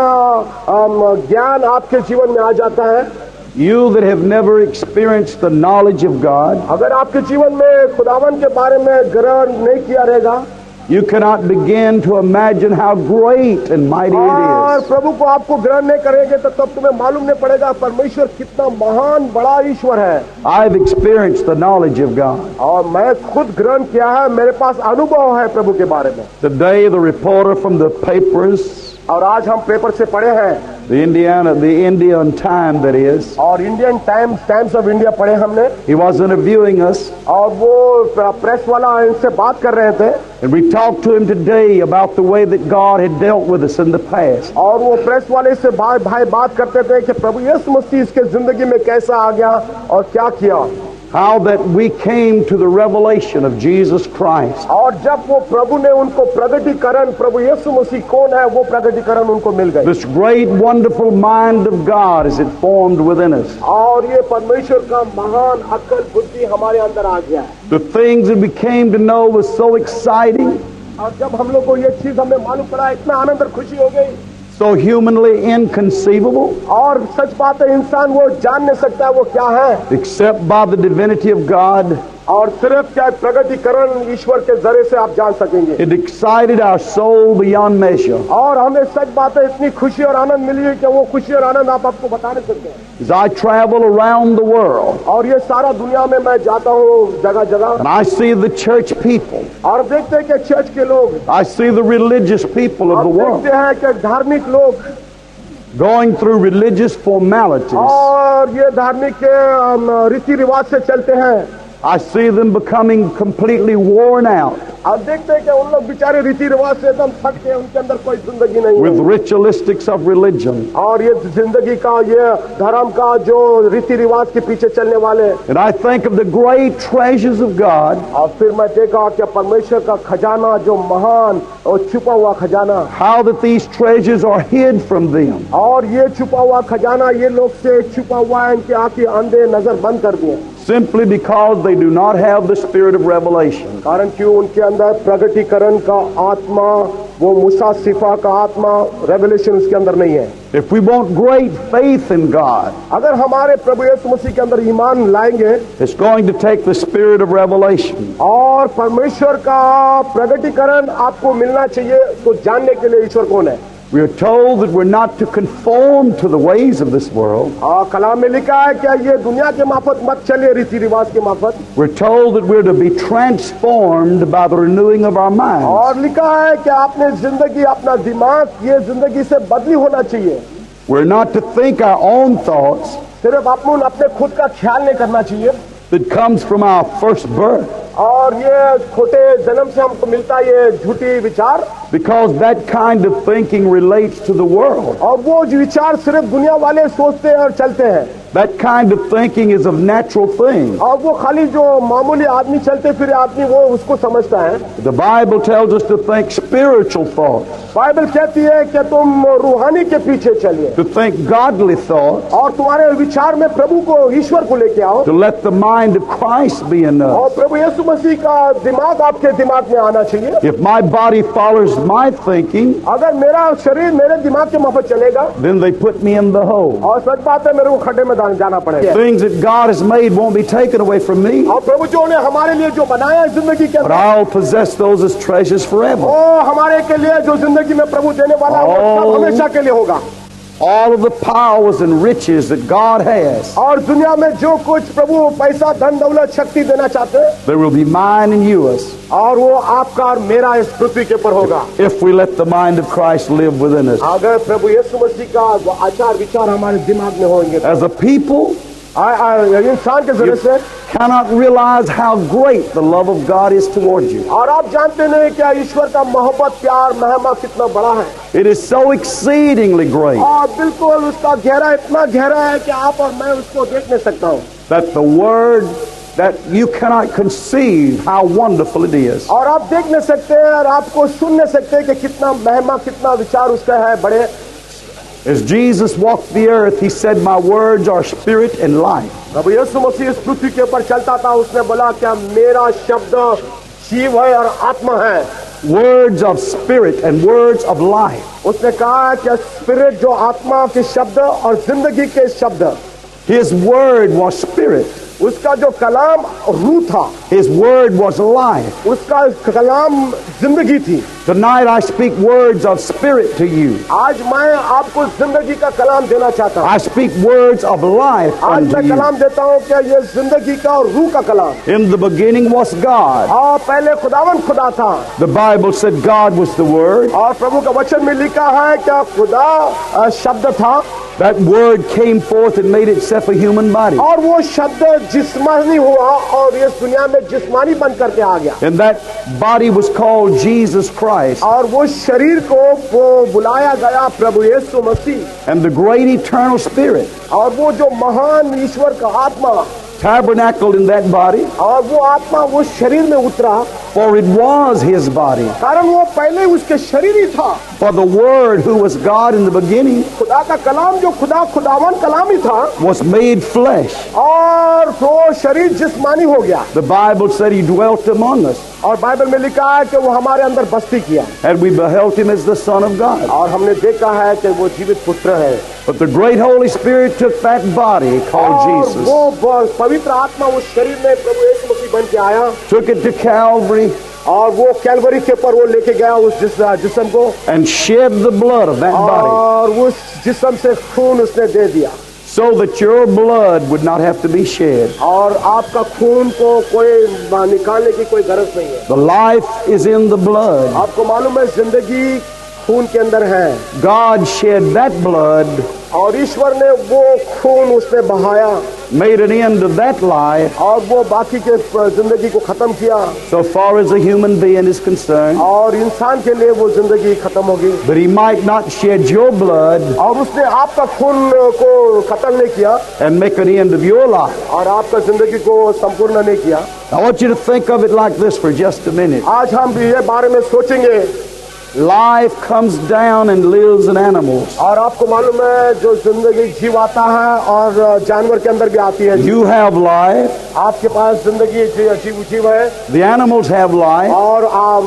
ज्ञान आपके जीवन में आ जाता है। You that have never experienced the knowledge of God, अगर आपके जीवन में खुदावन के बारे में ग्रहण नहीं किया रहेगा, you cannot begin to imagine how great and mighty और it is. प्रभु को आपको ग्रहण नहीं करेंगे तो तब तुम्हें मालूम नहीं पड़ेगा परमेश्वर कितना महान बड़ा ईश्वर है। I've experienced the knowledge of God. और मैं खुद ग्रहण किया है, मेरे पास अनुभव है प्रभु के बारे में। Today, the reporter from the papers, और आज हम पेपर से पढ़े हैं, the Indiana, the Indian Time that is, और Indian Times Times of India पढ़े हमने। he was interviewing us, और वो प्रेस वाला इनसे बात कर रहे थे। and we talked to him today about the way that God had dealt with us in the past. और वो प्रेस वाले से भाई भाई बात करते थे कि प्रभु यीशु मसीह इसके जिंदगी में कैसा आ गया और क्या किया। How that we came to the revelation of Jesus Christ. और जब वो प्रभु ने उनको प्रगटीकरण प्रभु यीशु मसीह कौन है वो प्रगटीकरण उनको मिल गए। This great wonderful mind of God is it formed within us. और ये परमेश्वर का महान अक्ल बुद्धि हमारे अंदर आ गया है। The things that we came to know was so exciting, और जब हम लोग को ये चीज हमें मालूम पड़ा इतना आनंद और खुशी हो गई। so humanly inconceivable, और सच बात है इंसान वो जान नहीं सकता वो क्या है except by the divinity of God. और सिर्फ क्या प्रगटीकरण ईश्वर के जरिए से आप जान सकेंगे। It excited our soul beyond measure. और हमें सच बात है इतनी खुशी और आनंद मिली है कि वो खुशी और आनंद आप आपको बता नहीं सकते। As I travel around the world, और ये सारा दुनिया में मैं जाता हूँ जगह जगह, and I see the church people, और देखते हैं कि चर्च के लोग, I see the religious people of और the world देखते हैं कि धार्मिक लोग going through religious formalities. और ये धार्मिक रीति रिवाज से चलते हैं। I see them becoming completely worn out आप देखते हैं कि उन लोग बेचारे रीति रिवाज से एकदम थक के उनके अंदर कोई जिंदगी नहीं with है। ritualistics of religion. और ये जिंदगी का ये धर्म का जो रीति रिवाज के पीछे चलने वाले। And I think of the great treasures of God, और फिर मैं देखा कि परमेश्वर का खजाना जो महान और छुपा हुआ खजाना, how that these treasures are hid from them. और ये छुपा हुआ खजाना ये लोग से छुपा हुआ है, इनके आंखें अंधे नजर बंद कर दिए Simply because they do not have the spirit of revelation. कारण क्यों उनके अंदर प्रगटीकरण का आत्मा, वो मूसा सिफा का आत्मा, रेवलेशन उसके अंदर नहीं है। If we want great faith in God, अगर हमारे प्रभु यीशु मसीह के अंदर ईमान लाएंगे it's going to take the spirit of revelation. और परमेश्वर का प्रगटीकरण आपको मिलना चाहिए तो जानने के लिए ईश्वर कौन है। We are told that we're not to conform to the ways of this world. और कलाम में लिखा है कि ये दुनिया के माफत मत चलिए, रीति रिवाज के माफत। We're told that we're to be transformed by the renewing of our minds. और लिखा है कि आपने जिंदगी अपना दिमाग ये जिंदगी से बदली होना चाहिए। We're not to think our own thoughts सिर्फ अपन अपने खुद का ख्याल नहीं करना चाहिए। that comes from our first birth, और ये छोटे जन्म से हमको मिलता है ये झूठी विचार, because that kind of thinking relates to the world. और वो जो विचार सिर्फ दुनिया वाले सोचते हैं और चलते हैं। That kind of thinking is of natural things. और वो खाली जो मामूली आदमी चलते फिरे आदमी वो उसको समझता है। The Bible tells us to think spiritual thoughts, Bible कहती है कि तुम रूहानी के पीछे चलिए to think godly thoughts, और तुम्हारे विचार में प्रभु को ईश्वर को लेके आओ to let the mind of Christ be in us. और प्रभु यीशु मसीह का दिमाग आपके दिमाग में आना चाहिए। If my body follows my thinking, अगर मेरा शरीर मेरे दिमाग के माफत चलेगा then they put me in the hole. और सच बात है मेरे को खड्डे में जाना पड़ेगा। Things that God has made won't be taken away from me, और प्रभु जो ने हमारे लिए जो बनाया है जिंदगी के but अंदर, I'll possess those as treasures forever. वो हमारे के लिए जो जिंदगी में प्रभु देने वाला है वो सब Oh. हमेशा के लिए होगा। All of the powers and riches that God has, और दुनिया में जो कुछ प्रभु पैसा धन दौलत शक्ति देना चाहते हैं they will be mine and yours और वो आपका और मेरा इस पृथ्वी के ऊपर होगा if we let the mind of Christ live within us. अगर प्रभु यीशु मसीह का वो आचार विचार हमारे दिमाग में होंगे। As a people, आ- आ- इंसान के जरिए से, cannot realize how great the love of God is towards you. और आप जानते नहीं क्या ईश्वर का मोहब्बत, प्यार, महिमा कितना बड़ा है, It is so exceedingly great और बिल्कुल उसका गहरा इतना गहरा है कि आप और मैं उसको देख नहीं सकता हूँ, that the word that you cannot conceive how wonderful it is. और आप देख नहीं सकते हैं और आपको सुन नहीं सकते कि कितना महिमा, कितना विचार उसका है बड़े। As Jesus walked the earth, he said, "My words are spirit and life." प्रभु यीशु मसीह इस पृथ्वी के ऊपर चलता था, उसने बोला क्या मेरा शब्द जीव है और आत्मा है। Words of spirit and words of life. उसने कहा कि स्पिरिट जो आत्मा के शब्द और जिंदगी के शब्द, His word was spirit. उसका जो कलाम रूह था, His word was life. उसका कलाम जिंदगी थी। Tonight I speak words of spirit to you. आज मैं आपको जिंदगी का कलाम देना चाहता हूँ। I speak words of life आज unto मैं you. कलाम देता हूँ कि ये जिंदगी का और रूह का कलाम। In the beginning was God. हाँ, पहले खुदावन खुदा था, The Bible said God was the word. और प्रभु का वचन में लिखा है क्या खुदा अ, शब्द था, That word came forth and made itself a human body. और वो शब्द जिस्मानी हुआ और इस दुनिया में जिस्मानी बन करके आ गया, And that body was called Jesus Christ. और वो शरीर को वो बुलाया गया प्रभु यीशु मसीह, And the great eternal spirit और वो जो महान ईश्वर का आत्मा, tabernacled in that body, और वो आत्मा वो शरीर में उतरा, for it was his body. कारण वो पहले उसके शरीर ही था। For the word who was God in the beginning खुदा का कलाम जो खुदा खुदावन कलाम ही था, was made flesh. और वो शरीर जिस्मानी हो गया, The Bible said he dwelt among us, और बाइबल में लिखा है कि वो हमारे अंदर बस्ती किया, and we beheld him as the Son of God. और हमने देखा है कि वो जीवित पुत्र है। But the great Holy Spirit took that body called और Jesus, वो ब- पवित्र आत्मा उस शरीर में प्रभु यीशु मसीह बन के आया, took it to Calvary, और वो कैलवरी के ऊपर वो लेके गया उस जिस जिस्म को, and shed the blood of that body, और उस जिस्म से खून उसने दे दिया, so that your blood would not have to be shed. और आपका खून को कोई निकालने की कोई गरज नहीं है। The life is in the blood. आपको मालूम है जिंदगी खून के अंदर है, God shed that blood, और ईश्वर ने वो खून उसने बहाया, made an end of that life, और वो बाकी के जिंदगी को खत्म किया, so far as a human being is concerned, और इंसान के लिए वो जिंदगी खत्म हो गई, but he might not shed your blood और उसने आपका खून को खत्म नहीं किया, and make an end of your life. और आपका जिंदगी को संपूर्ण नहीं किया। I want you to think of it like this for just a minute. आज हम भी ये बारे में सोचेंगे, Life comes down and lives in animals. और आपको मालूम है जो जिंदगी जीव आता है और जानवर के अंदर भी आती है। You have life, आपके पास जिंदगी जी- जीव जीव है, the animals have life, और आप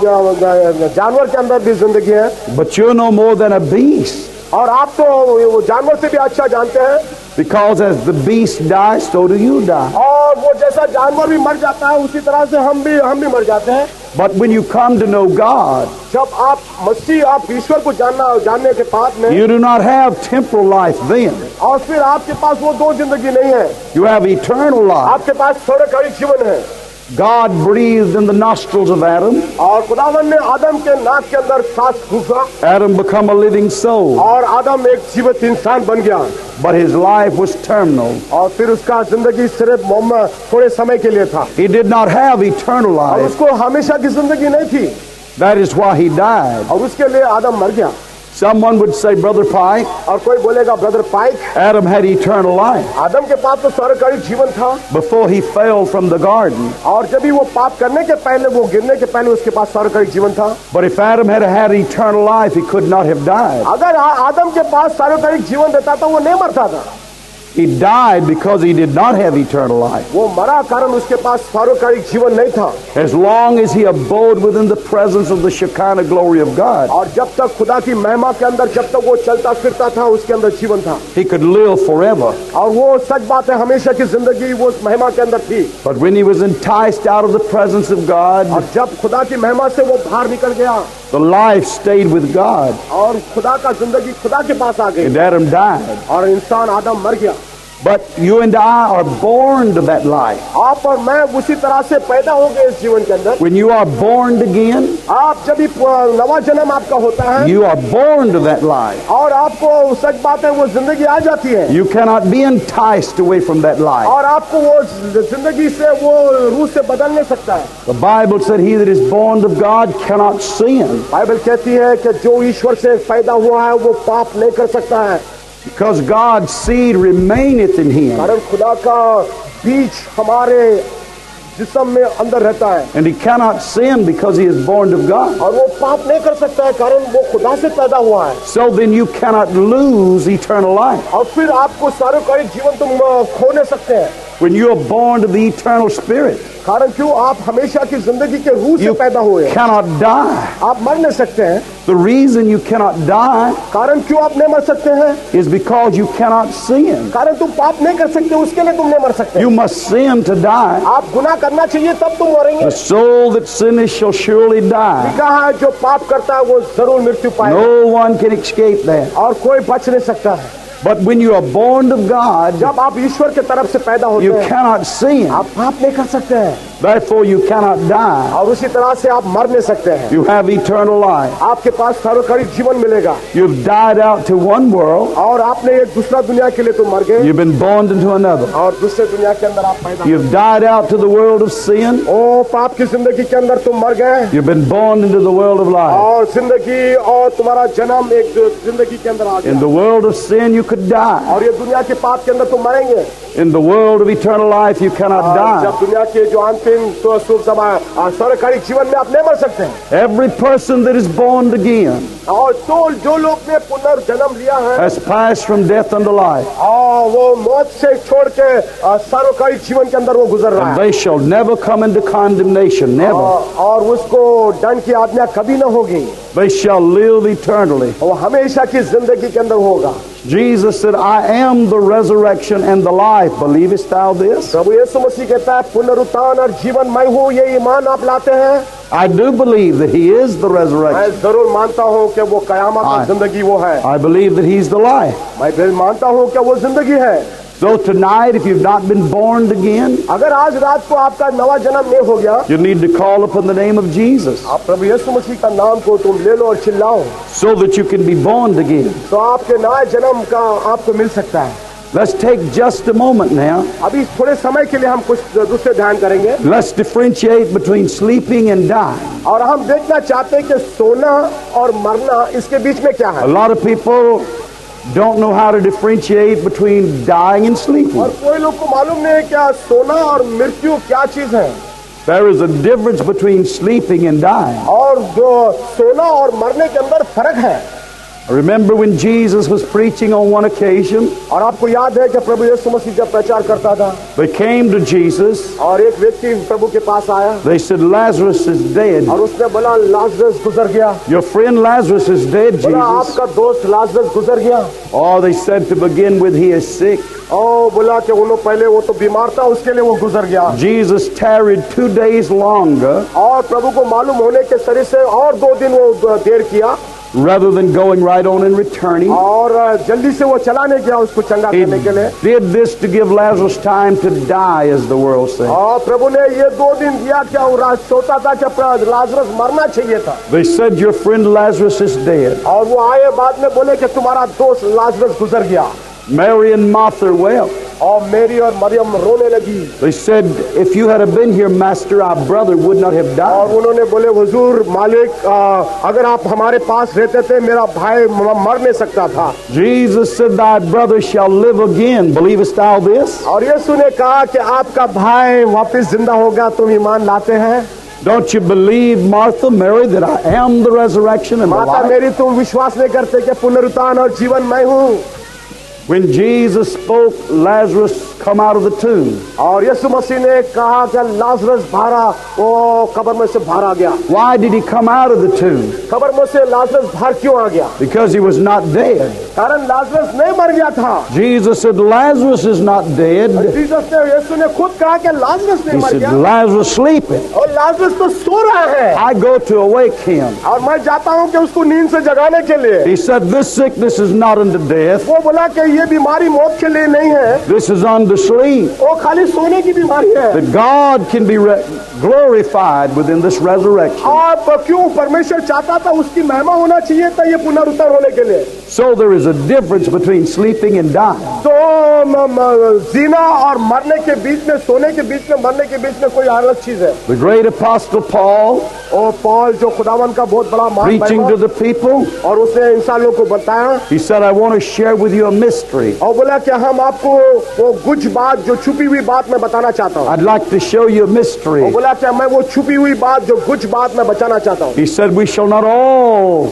जानवर के अंदर भी जिंदगी है, but you're no more than a beast. और आप तो वो जानवर से भी अच्छा जानते हैं, Because as the beast dies, so do you die. और वो जैसा जानवर भी मर जाता है उसी तरह से हम भी हम भी मर जाते हैं। But when you come to know God, जब आप मसीह आप ईश्वर को जानना जानने के बाद में, you do not have temporal life then. और फिर आपके पास वो दो जिंदगी नहीं है, You have eternal life. आपके पास स्वर्गीय जीवन है। God breathed in the nostrils of Adam. और खुदावन ने आदम के नाक के अंदर सांस फूंका, Adam become a living soul, और आदम एक जीवित इंसान बन गया, but his life was terminal. और फिर उसका जिंदगी सिर्फ मोहम्मद थोड़े समय के लिए था, He did not have eternal और life. उसको हमेशा की जिंदगी नहीं थी, That is why he died. और उसके लिए आदम मर गया। Someone would say, Brother Pike, और कोई बोलेगा brother Pike, Adam had eternal life Adam के पास तो स्वर्गीय जीवन था, before he fell from the garden. और जब भी वो पाप करने के पहले, वो गिरने के पहले उसके पास स्वर्गीय जीवन था। But if Adam had had eternal life, he could not have died. अगर आ- आदम के पास स्वर्गीय जीवन रहता तो वो नहीं मरता था, He died because he did not have eternal life. वो मरा कारण उसके पास स्वर्गीय जीवन नहीं था। As long as he abode within the presence of the Shekinah glory of God, और जब तक खुदा की महिमा के अंदर जब तक वो चलता फिरता था, उसके अंदर जीवन था, he could live forever. और वो सच बात है, हमेशा की जिंदगी वो उस महिमा के अंदर थी। But when he was enticed out of the presence of God, और जब खुदा की महिमा से वो बाहर निकल गया, the life stayed with God, और खुदा का जिंदगी खुदा के पास आ गई, and Adam died. और इंसान आदम मर गया। But you and I are born to that life. आप और मैं उसी तरह से पैदा हो गए इस जीवन के अंदर। When you are born again, आप जब भी नवा जन्म आपका होता है you are born to that life. और आपको सच बात है वो जिंदगी आ जाती है You cannot be enticed away from that life. और आपको वो जिंदगी से वो रूह से बदल नहीं सकता है। The Bible said, he that is born of God cannot sin, Bible कहती है कि जो ईश्वर से पैदा हुआ है वो पाप नहीं कर सकता है, because God's seed remaineth in him, कारण खुदा का बीज हमारे जिस्म में अंदर रहता है and he cannot sin because he is born of God. और वो पाप नहीं कर सकता है कारण वो खुदा से पैदा हुआ है। So then you cannot lose eternal life. और फिर आपको सार्वकालिक जीवन तुम खो नहीं सकते हैं, When you are born of the eternal spirit, कारण क्यों आप हमेशा की जिंदगी के रूह से you पैदा हुए हैं। cannot die. आप मर नहीं सकते हैं, The reason you cannot die कारण क्यों आप नहीं मर सकते हैं, is because you cannot sin. कारण तुम पाप नहीं कर सकते उसके लिए तुम नहीं मर सकते। You must sin to die. आप गुनाह करना चाहिए तब तुम मरेंगे। The soul that sinneth shall surely die. लिखा है जो पाप करता है वो जरूर मृत्यु पाएगा No one can escape that. और कोई बच नहीं सकता है। But when you are born of God, जब आप ईश्वर के तरफ से पैदा होते you हैं cannot sin. आप पाप नहीं कर सकते हैं Therefore, you cannot die. और उसी तरह से आप मर नहीं सकते हैं। You have eternal life. आपके पास सार्वकालिक जीवन मिलेगा You've died out to one world. और आपने एक दूसरा दुनिया के लिए तो मर गए You've been born into another. और दूसरे दुनिया के अंदर आप पैदा You've died out to the world of sin. ओ पाप की जिंदगी के अंदर तुम मर गए You've been born into the world of life. और जिंदगी और तुम्हारा जन्म एक जिंदगी के अंदर आ In गया the world of sin, you could die. और ये दुनिया के पाप के अंदर तुम मरेंगे। In the world of eternal life, you cannot और die. जब दुनिया के जो अंतिम तो सुख समय सार्वकालिक जीवन में आप नहीं मर सकते हैं। Every person that is born again और तो जो लोग ने पुनर्जन्म लिया है has passed from death unto life, और वो मौत से छोड़ के आ, सार्वकालिक जीवन के अंदर वो गुजर रहा and है they shall never come into condemnation. Never. और, और उसको दंड की आज्ञा कभी न होगी, They shall live eternally. वो हमेशा की जिंदगी के अंदर होगा। Jesus said, I am the resurrection and the life. Believest thou this? प्रभु यीशु मसीह कहता है पुनरुत्थान और जीवन मैं हूँ, ये ईमान आप लाते हैं? I do believe that he is the मैं resurrection. जरूर मानता हूँ कि वो कयामत और हाँ। जिंदगी वो है। I believe that he's the life. मैं फिर मानता हूँ कि वो जिंदगी है। So tonight, if you've not been born again, अगर आज रात को आपका नवा जन्म नहीं हो गया, you need to call upon the name of Jesus आप प्रभु यीशु मसीह का नाम को तुम ले लो और चिल्लाओ, so that you can be born again. तो आपके नए जन्म का आपको मिल सकता है। Let's take just a moment now. अभी थोड़े समय के लिए हम कुछ दूसरे ध्यान करेंगे Let's differentiate between sleeping and dying. और हम देखना चाहते हैं कि सोना और मरना इसके बीच में क्या A है। lot of people don't know how to differentiate between dying and sleeping. और कोई लोग को मालूम नहीं है क्या सोना और मृत्यु क्या चीज है, There is a difference between sleeping and dying. और जो सोना और मरने के अंदर फर्क है। I remember when Jesus was preaching on one occasion, और आपको याद है कि प्रभु यीशु मसीह जब प्रचार करता था they came to Jesus. और एक व्यक्ति प्रभु के पास आया They said, Lazarus is dead. और उसने बोला लाजरस गुजर गया, Your friend Lazarus is dead, बोला Jesus. आपका दोस्त लाजरस गुजर गया। Oh, they said to begin with, he is sick. और बोला कि उन्होंने पहले वो तो बीमार था उसके लिए वो गुजर गया। Jesus tarried two days longer और प्रभु को मालूम होने के शरीर से और दो दिन वो देर किया rather than going right on and returning. और जल्दी से वो चला नहीं गया उसको चंगा He करने के लिए। did this to give Lazarus time to die, as the world says. और प्रभु ने ये दो दिन दिया क्या वो रात सोता था कि लाजरस मरना चाहिए था। They said, your friend Lazarus is dead. और वो आए बाद में बोले कि तुम्हारा दोस्त लाजरस गुजर गया। Mary and Martha wept. और मेरी और मरियम रोने लगी। They said, if you had been here, Master, our brother would not have और died. उन्होंने बोले हुजूर मालिक आ, अगर आप हमारे पास रहते थे मेरा भाई म- मर नहीं सकता था। Jesus said, thy brother shall live again. Believest thou this? और यीशु ने कहा कि आपका भाई वापस जिंदा होगा, तुम ईमान लाते हैं? Don't you believe, Martha, Mary, that I am the resurrection and the माता life? मेरी तुम विश्वास नहीं करते कि पुनरुत्थान और जीवन मैं हूँ। When Jesus spoke, Lazarus come out of the tomb. और यीशु मसीह ने कहा कि लाजरस बाहर वो कब्र में से बाहर आ गया। Why did he come out of the tomb? कब्र में से लाजरस बाहर क्यों आ गया? Because he was not dead. कारण लाजरस नहीं मर गया था। Jesus said, Lazarus is not dead. Jesus ने यीशु ने खुद कहा कि लाजरस नहीं He मर said, गया Lazarus sleeping. और लाजरस तो सो रहा है I go to awake him. और मैं जाता हूँ कि उसको नींद से जगाने के लिए। He said, this sickness is not unto death. वो बोला कि ये बीमारी मौत के लिए नहीं है, This is unto sleep. वो खाली सोने की बीमारी है। That God can be re- glorified within this resurrection. आप क्यों परमेश्वर चाहता था उसकी महिमा होना चाहिए था ये पुनरुत्थान होने के लिए। So there is a difference between sleeping and dying. तो म- म- जीना और मरने के बीच में, सोने के बीच में, मरने के बीच में कोई अलग चीज है। The great apostle Paul, और पौल जो खुदावन का बहुत बड़ा मान preaching to the people, और उसने इंसानों को बताया he said, I want to share with you a mystery. और बोला कि हम आपको वो कुछ बात जो छुपी हुई बात मैं बताना चाहता हूँ। I'd like to show you a mystery. और बोला कि मैं वो छुपी हुई बात जो कुछ बात मैं बताना चाहता हूँ। He said, we shall not all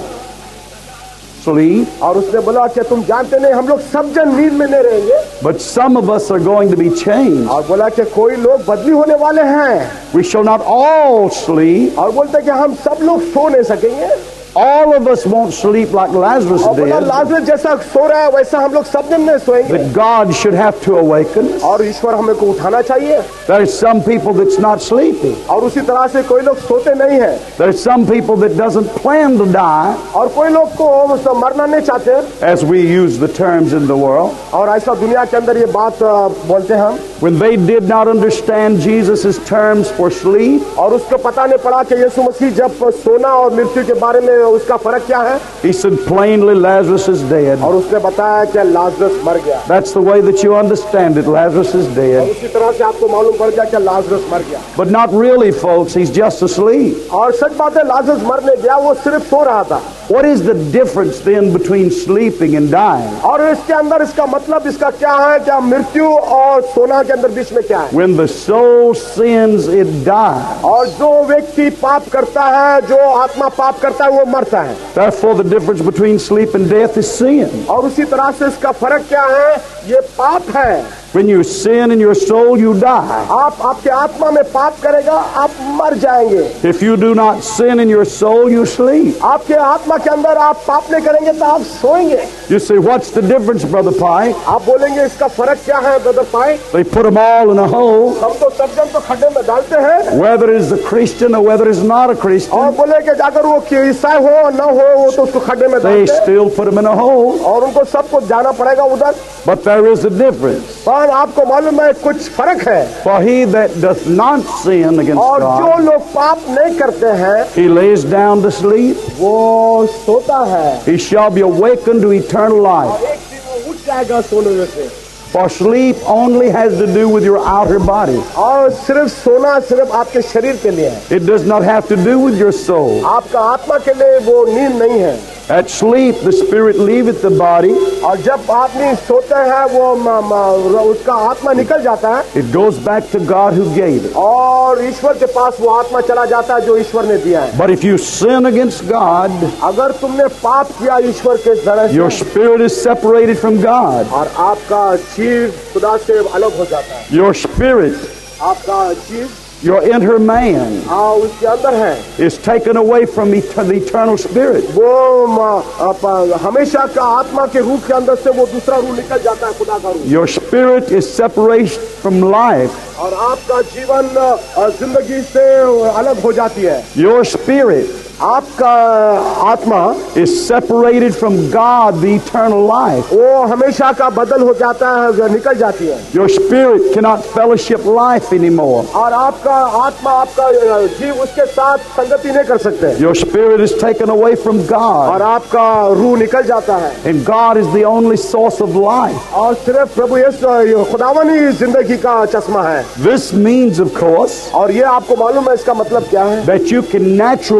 sleep, और उसने बोला कि तुम जानते नहीं हम लोग सब जन नींद में नहीं रहेंगे, but some of us are going to be changed. और बोला कि कोई लोग बदली होने वाले हैं। We shall not all sleep. और बोलते कि हम सब लोग सो नहीं सकेंगे। All of us won't sleep like Lazarus और बोला did. लाजरस जैसा सो रहा है वैसा हम लोग सब जन नहीं सोएंगे That God should have to awaken us. और ईश्वर हमें को उठाना चाहिए। There are some people that's not sleeping. और उसी तरह से कोई लोग सोते नहीं है There are some people that doesn't plan to die, और कोई लोग को मरना नहीं चाहते as we use the terms in the world. और ऐसा दुनिया के अंदर ये बात अ, बोलते हैं हम। When they did not understand Jesus' terms for sleep, और उसको पता नहीं पड़ा कि यीशु मसीह जब सोना और मृत्यु के बारे में उसका फर्क क्या है he said plainly, Lazarus is dead. और उसने बताया कि लाजरस मर गया। That's the way that you understand it. Lazarus is और dead. उसी तरह से आपको मालूम पड़ गया कि लाजरस मर गया। But not really, folks. He's just asleep. और सच बात है लाजरस मर नहीं गया, वो सिर्फ सो रहा था। What is the difference then between sleeping and dying? और इसके अंदर इसका मतलब इसका क्या है, क्या मृत्यु और सोना के अंदर बीच में क्या है? When the soul sins, it dies. और जो व्यक्ति पाप करता है, जो आत्मा पाप करता है वो मरता है। Therefore, the difference between sleep and death is sin. और उसी तरह से इसका फर्क क्या है, ये पाप है। When you sin in your soul, you die. आप आपके आत्मा में पाप करेगा, आप मर जाएंगे। If you do not sin in your soul, you sleep. आपके आत्मा के अंदर आप पाप नहीं करेंगे तो आप सोएंगे। You say, what's the difference, Brother Pike? आप बोलेंगे इसका फर्क क्या है brother Pike? They put them all in a hole, हम तो सब जन तो खड्डे में डालते हैं whether it's a Christian or whether it's not a और Christian, बोले कि अगर वो कि ईसाई हो और न हो वो तो उसको खड्डे में they डालते हैं still put them in a hole. और उनको सबको जाना पड़ेगा उधर। But there is a difference. पर आपको मालूम है कुछ फर्क है। For he that doth not sin against और जो God, लोग पाप नहीं करते हैं he lays down to sleep, वो सोता है, he shall be awakened to eternal life. एक दिन वो उठ जाएगा सोने में से। For sleep only has to do with your outer body. और सिर्फ सोना सिर्फ आपके शरीर के लिए है, It does not have to do with your soul. आपका आत्मा के लिए वो नींद नहीं है। At sleep, the spirit leaveth the body. और जब आदमी सोते हैं वो म, म, उसका आत्मा निकल जाता है It goes back to God who gave it. और ईश्वर के पास वो आत्मा चला जाता है जो ईश्वर ने दिया है। But if you sin against God, अगर तुमने पाप किया ईश्वर के जरिए your से spirit is separated from God. और आपका जीव खुदा से अलग हो जाता है, Your spirit, आपका जीव your inner man, हाँ उसके अंदर है, is taken away from et- the eternal spirit. वो म, अप- हमेशा का आत्मा के रूप के अंदर से वो दूसरा रूप निकल जाता है, खुदा का रूप। Your spirit is separated from life. और आपका जीवन अ, जिंदगी से अलग हो जाती है। Your spirit आपका आत्मा is separated from God, the eternal life. वो हमेशा का बदल हो जाता है, जो निकल जाती है। Your spirit cannot fellowship life anymore. और आपका आत्मा आपका जीव उसके साथ संगति नहीं कर सकते Your spirit is taken away from और God. आपका रूह निकल जाता है And God is the only source of life. और सिर्फ प्रभु यीशु खुदावन ही जिंदगी का चश्मा है। This means, of course, और ये आपको मालूम है इसका मतलब क्या है, that you can naturally be alive.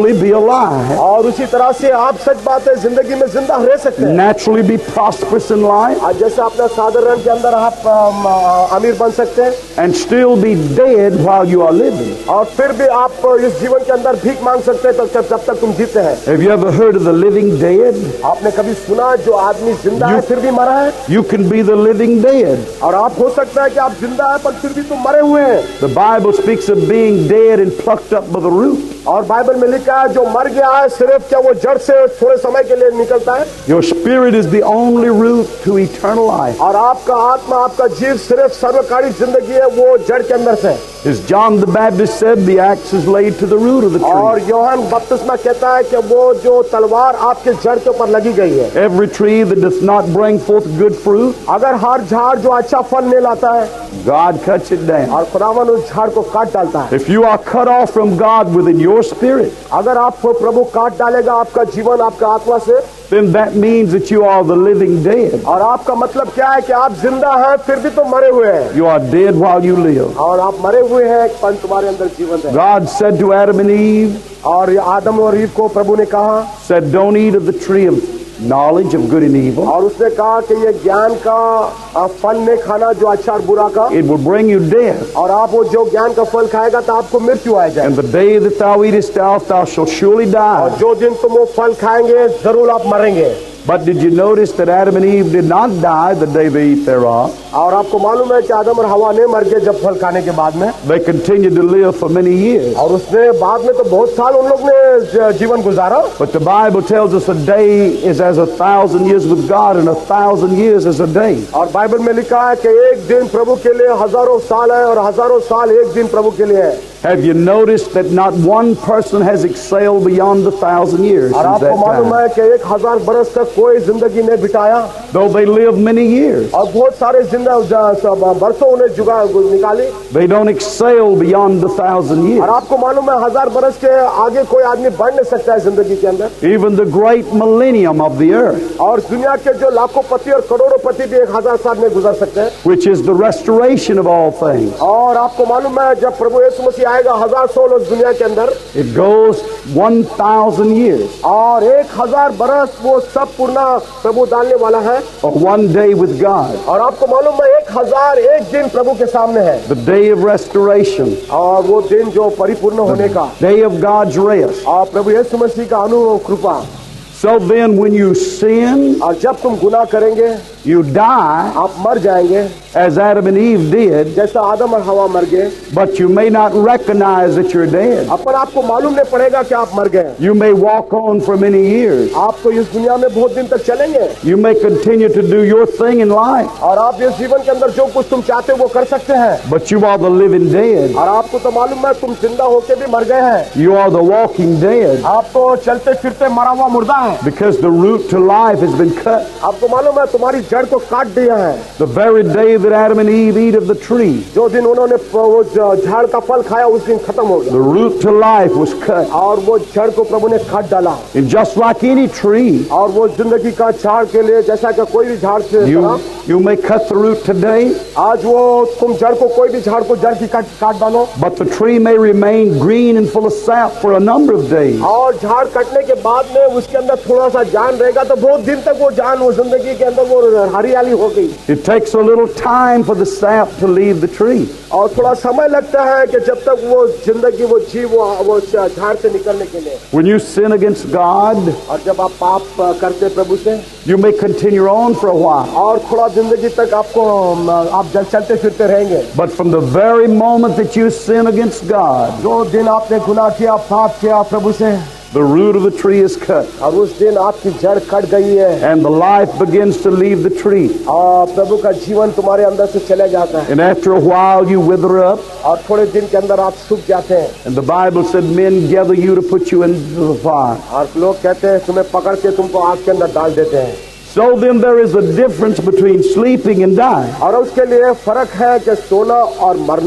alive, और उसी तरह से आप सच बात है जिंदगी में जिंदा रह सकते हैं। naturally be prosperous in life, आज जैसे अपना साधारण के अंदर आप अम, अमीर बन सकते हैं and still be dead while you are living. और फिर भी आप इस जीवन के अंदर भीख मांग सकते हैं तब जब तक तुम जीते हैं। Have you ever heard of the living dead? आपने कभी सुना जो आदमी जिंदा है फिर भी मरा है? You can be the living dead. और आप हो सकता है कि आप जिंदा है पर फिर भी तुम मरे हुए हैं। The Bible speaks of being dead and plucked up by the root. और बाइबल में लिखा है जो मर गया है सिर्फ क्या वो जड़ से थोड़े समय के लिए निकलता है, Your spirit is the only root to eternal life. और आपका आत्मा आपका जीव सिर्फ सर्वकारी जिंदगी है वो जड़ के अंदर से। As John the Baptist said, the axe is laid to the root of the और tree. यूहन्ना बपतिस्मा कहता है कि वो जो तलवार आपके जड़ के ऊपर लगी गई है। Every tree that does not bring forth good fruit, अगर हर झाड़ जो अच्छा फल नहीं लाता है God cuts it down. और खुदावन उस झाड़ को काट डालता है। If you are cut off from God within your spirit, अगर आप प्रभु काट डालेगा आपका जीवन आपका आत्मा से, then that means that you are the living dead. और आपका मतलब क्या है कि आप जिंदा हैं फिर भी तो मरे हुए हैं, You are dead while you live. और आप मरे हुए हैं पर तुम्हारे अंदर जीवन है। God said to Adam and Eve, और आदम और ईव को प्रभु ने कहा said, don't eat of the tree of knowledge of good and evil. और उसने कहा कि ये ज्ञान का आ, फल नहीं खाना जो अच्छा और बुरा का, It will bring you death. और आप वो जो ज्ञान का फल खाएगा तो आपको मृत्यु आ जाए। And the day that thou eatest thereof, thou shalt surely और die. जो दिन तुम वो फल खाएंगे जरूर आप मरेंगे। But did you notice that Adam and Eve did not die the day they eat thereof? और आपको मालूम है कि आदम और हवा नहीं मर गए जब फल खाने के बाद में, They continued to live for many years. और उसने बाद में तो बहुत साल उन लोग ने ज- जीवन गुजारा। But the Bible tells us a day is as a thousand years with God, and a thousand years is a day. और बाइबल में लिखा है कि एक दिन प्रभु के लिए हजारों साल है और हजारों साल एक दिन प्रभु के लिए है। Have you noticed that not one person has excelled beyond the thousand years और since आपको that मालूम time? है कि एक हजार बरस तक कोई जिंदगी ने बिताया, Though they lived many years, और बहुत सारे जिंदा ज- सब बरसों उन्हें जुगा निकाली, they don't excel beyond the thousand और years. आपको मालूम है हजार बरस के आगे कोई आदमी बढ़ नहीं सकता है जिंदगी के अंदर। Even the great millennium of the earth, और दुनिया के जो लाखों पति और करोड़ों पति भी एक हजार साल में गुजर सकते हैं। which is the restoration of all things, और आपको मालूम है जब प्रभु यीशु मसीह आएगा हजार साल उस दुनिया के अंदर, it goes one thousand years, और एक हजार बरस वो सब पूर्ण प्रभु डालने वाला है। or one day with God, और आपको मालूम है एक हजार एक दिन प्रभु के सामने है, the day of restoration, और वो दिन जो परिपूर्ण होने का, day of God's rest. और प्रभु यीशु मसीह का अनुभव कृपा। So then when you sin, और जब तुम गुनाह करेंगे you die आप मर जाएंगे as Adam and Eve did, जैसा आदम और हवा मर गए, but you may not recognize that you're dead. अपन आपको मालूम नहीं पड़ेगा कि आप मर गए। You may walk on for many years. आप तो इस दुनिया में बहुत दिन तक चलेंगे, You may continue to do your thing in life, और आप इस जीवन के अंदर जो कुछ तुम चाहते हो वो कर सकते हैं, but you are the living dead. और आपको तो मालूम है तुम जिंदा होके भी मर गए हैं। You are the walking dead, आप तो चलते फिरते मरा हुआ मुर्दा है। because the root to life has been cut. आपको मालूम है तुम्हारी जड़ को काट दिया है। The very day that Adam and Eve eat of the tree, जो दिन उन्होंने वो ज- झाड़ का फल खाया उस दिन खत्म हो गया, the root to life was cut. और वो जड़ को प्रभु ने काट डाला। And just like any tree, और वो जिंदगी का झाड़ के लिए जैसा कि कोई भी झाड़ से you, तरह, you may cut the root today, आज वो तुम जड़ को कोई भी झाड़ को जड़ की काट काट डालो, but the tree may remain green and full of sap for a number of days. और झाड़ कटने के बाद में उसके अंदर थोड़ा सा जान रहेगा तो बहुत दिन तक वो जान वो जिंदगी के अंदर वो हरियाली हो गई। It takes a little time for the sap to leave the tree. और थोड़ा समय लगता है कि जब तक वो जिंदगी वो जीव वो, वो झाड़ से निकलने के लिए। When you sin against God, और जब आप पाप करते प्रभु से, you may continue on for a while. और थोड़ा जिंदगी तक आपको आप जल चलते फिरते रहेंगे, But from the very moment that you sin against God, जो दिन आपने गुनाह किया पाप किया प्रभु से, the root of the tree is cut, और उस दिन आपकी जड़ कट गई है, and the life begins to leave the tree. और प्रभु का जीवन तुम्हारे अंदर से चले जाता है, And after a while you wither up, और थोड़े दिन के अंदर आप सूख जाते हैं। and the Bible said men gather you to put you into the fire. और लोग कहते हैं तुम्हें पकड़ के तुमको आग के अंदर डाल देते हैं। So then there is a difference between sleeping and dying. और उसके लिए फर्क है कि सोना और मरना।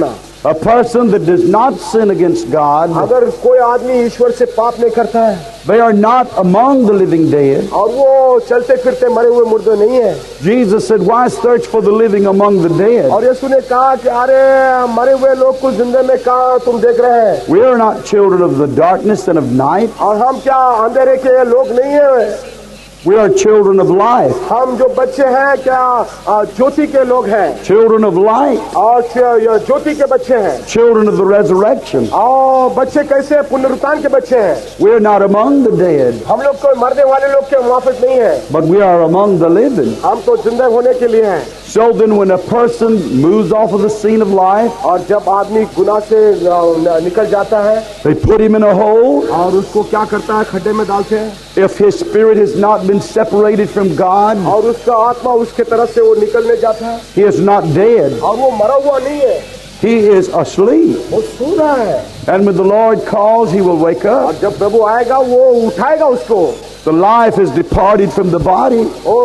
A person that does not sin against God, अगर कोई आदमी ईश्वर से पाप नहीं करता है they are not among the living dead. और वो चलते फिरते मरे हुए मुर्दे नहीं है। Jesus said, why search for the living among the dead? और यीशु ने कहा कि अरे मरे हुए लोग को जिंदे में कहा तुम देख रहे हैं। We are not children of the darkness and of night. और हम क्या अंधेरे के लोग नहीं है, We are children of life, हम जो बच्चे हैं क्या आ, ज्योति के लोग हैं children of light, और च- ज्योति के बच्चे हैं। children of the resurrection. और बच्चे कैसे पुनरुत्थान के बच्चे हैं। We are not among the dead, हम लोग कोई मरने वाले लोग के मुआफिक नहीं है, but we are among the living. हम तो जिंदा होने के लिए हैं। So then when a person moves off of the scene of life, और जब आदमी गुनाह से आ, निकल जाता है they put him in a hole. और उसको क्या करता है, खड्डे में डालते हैं If his spirit has not been separated from God, और उसका आत्मा उसके तरफ से वो निकलने जाता है he is not dead. और वो मरा हुआ नहीं है, He is asleep. वो सो रहा है। And when the Lord calls, he will wake up. और जब प्रभु आएगा वो उठाएगा उसको। The life has departed from the body,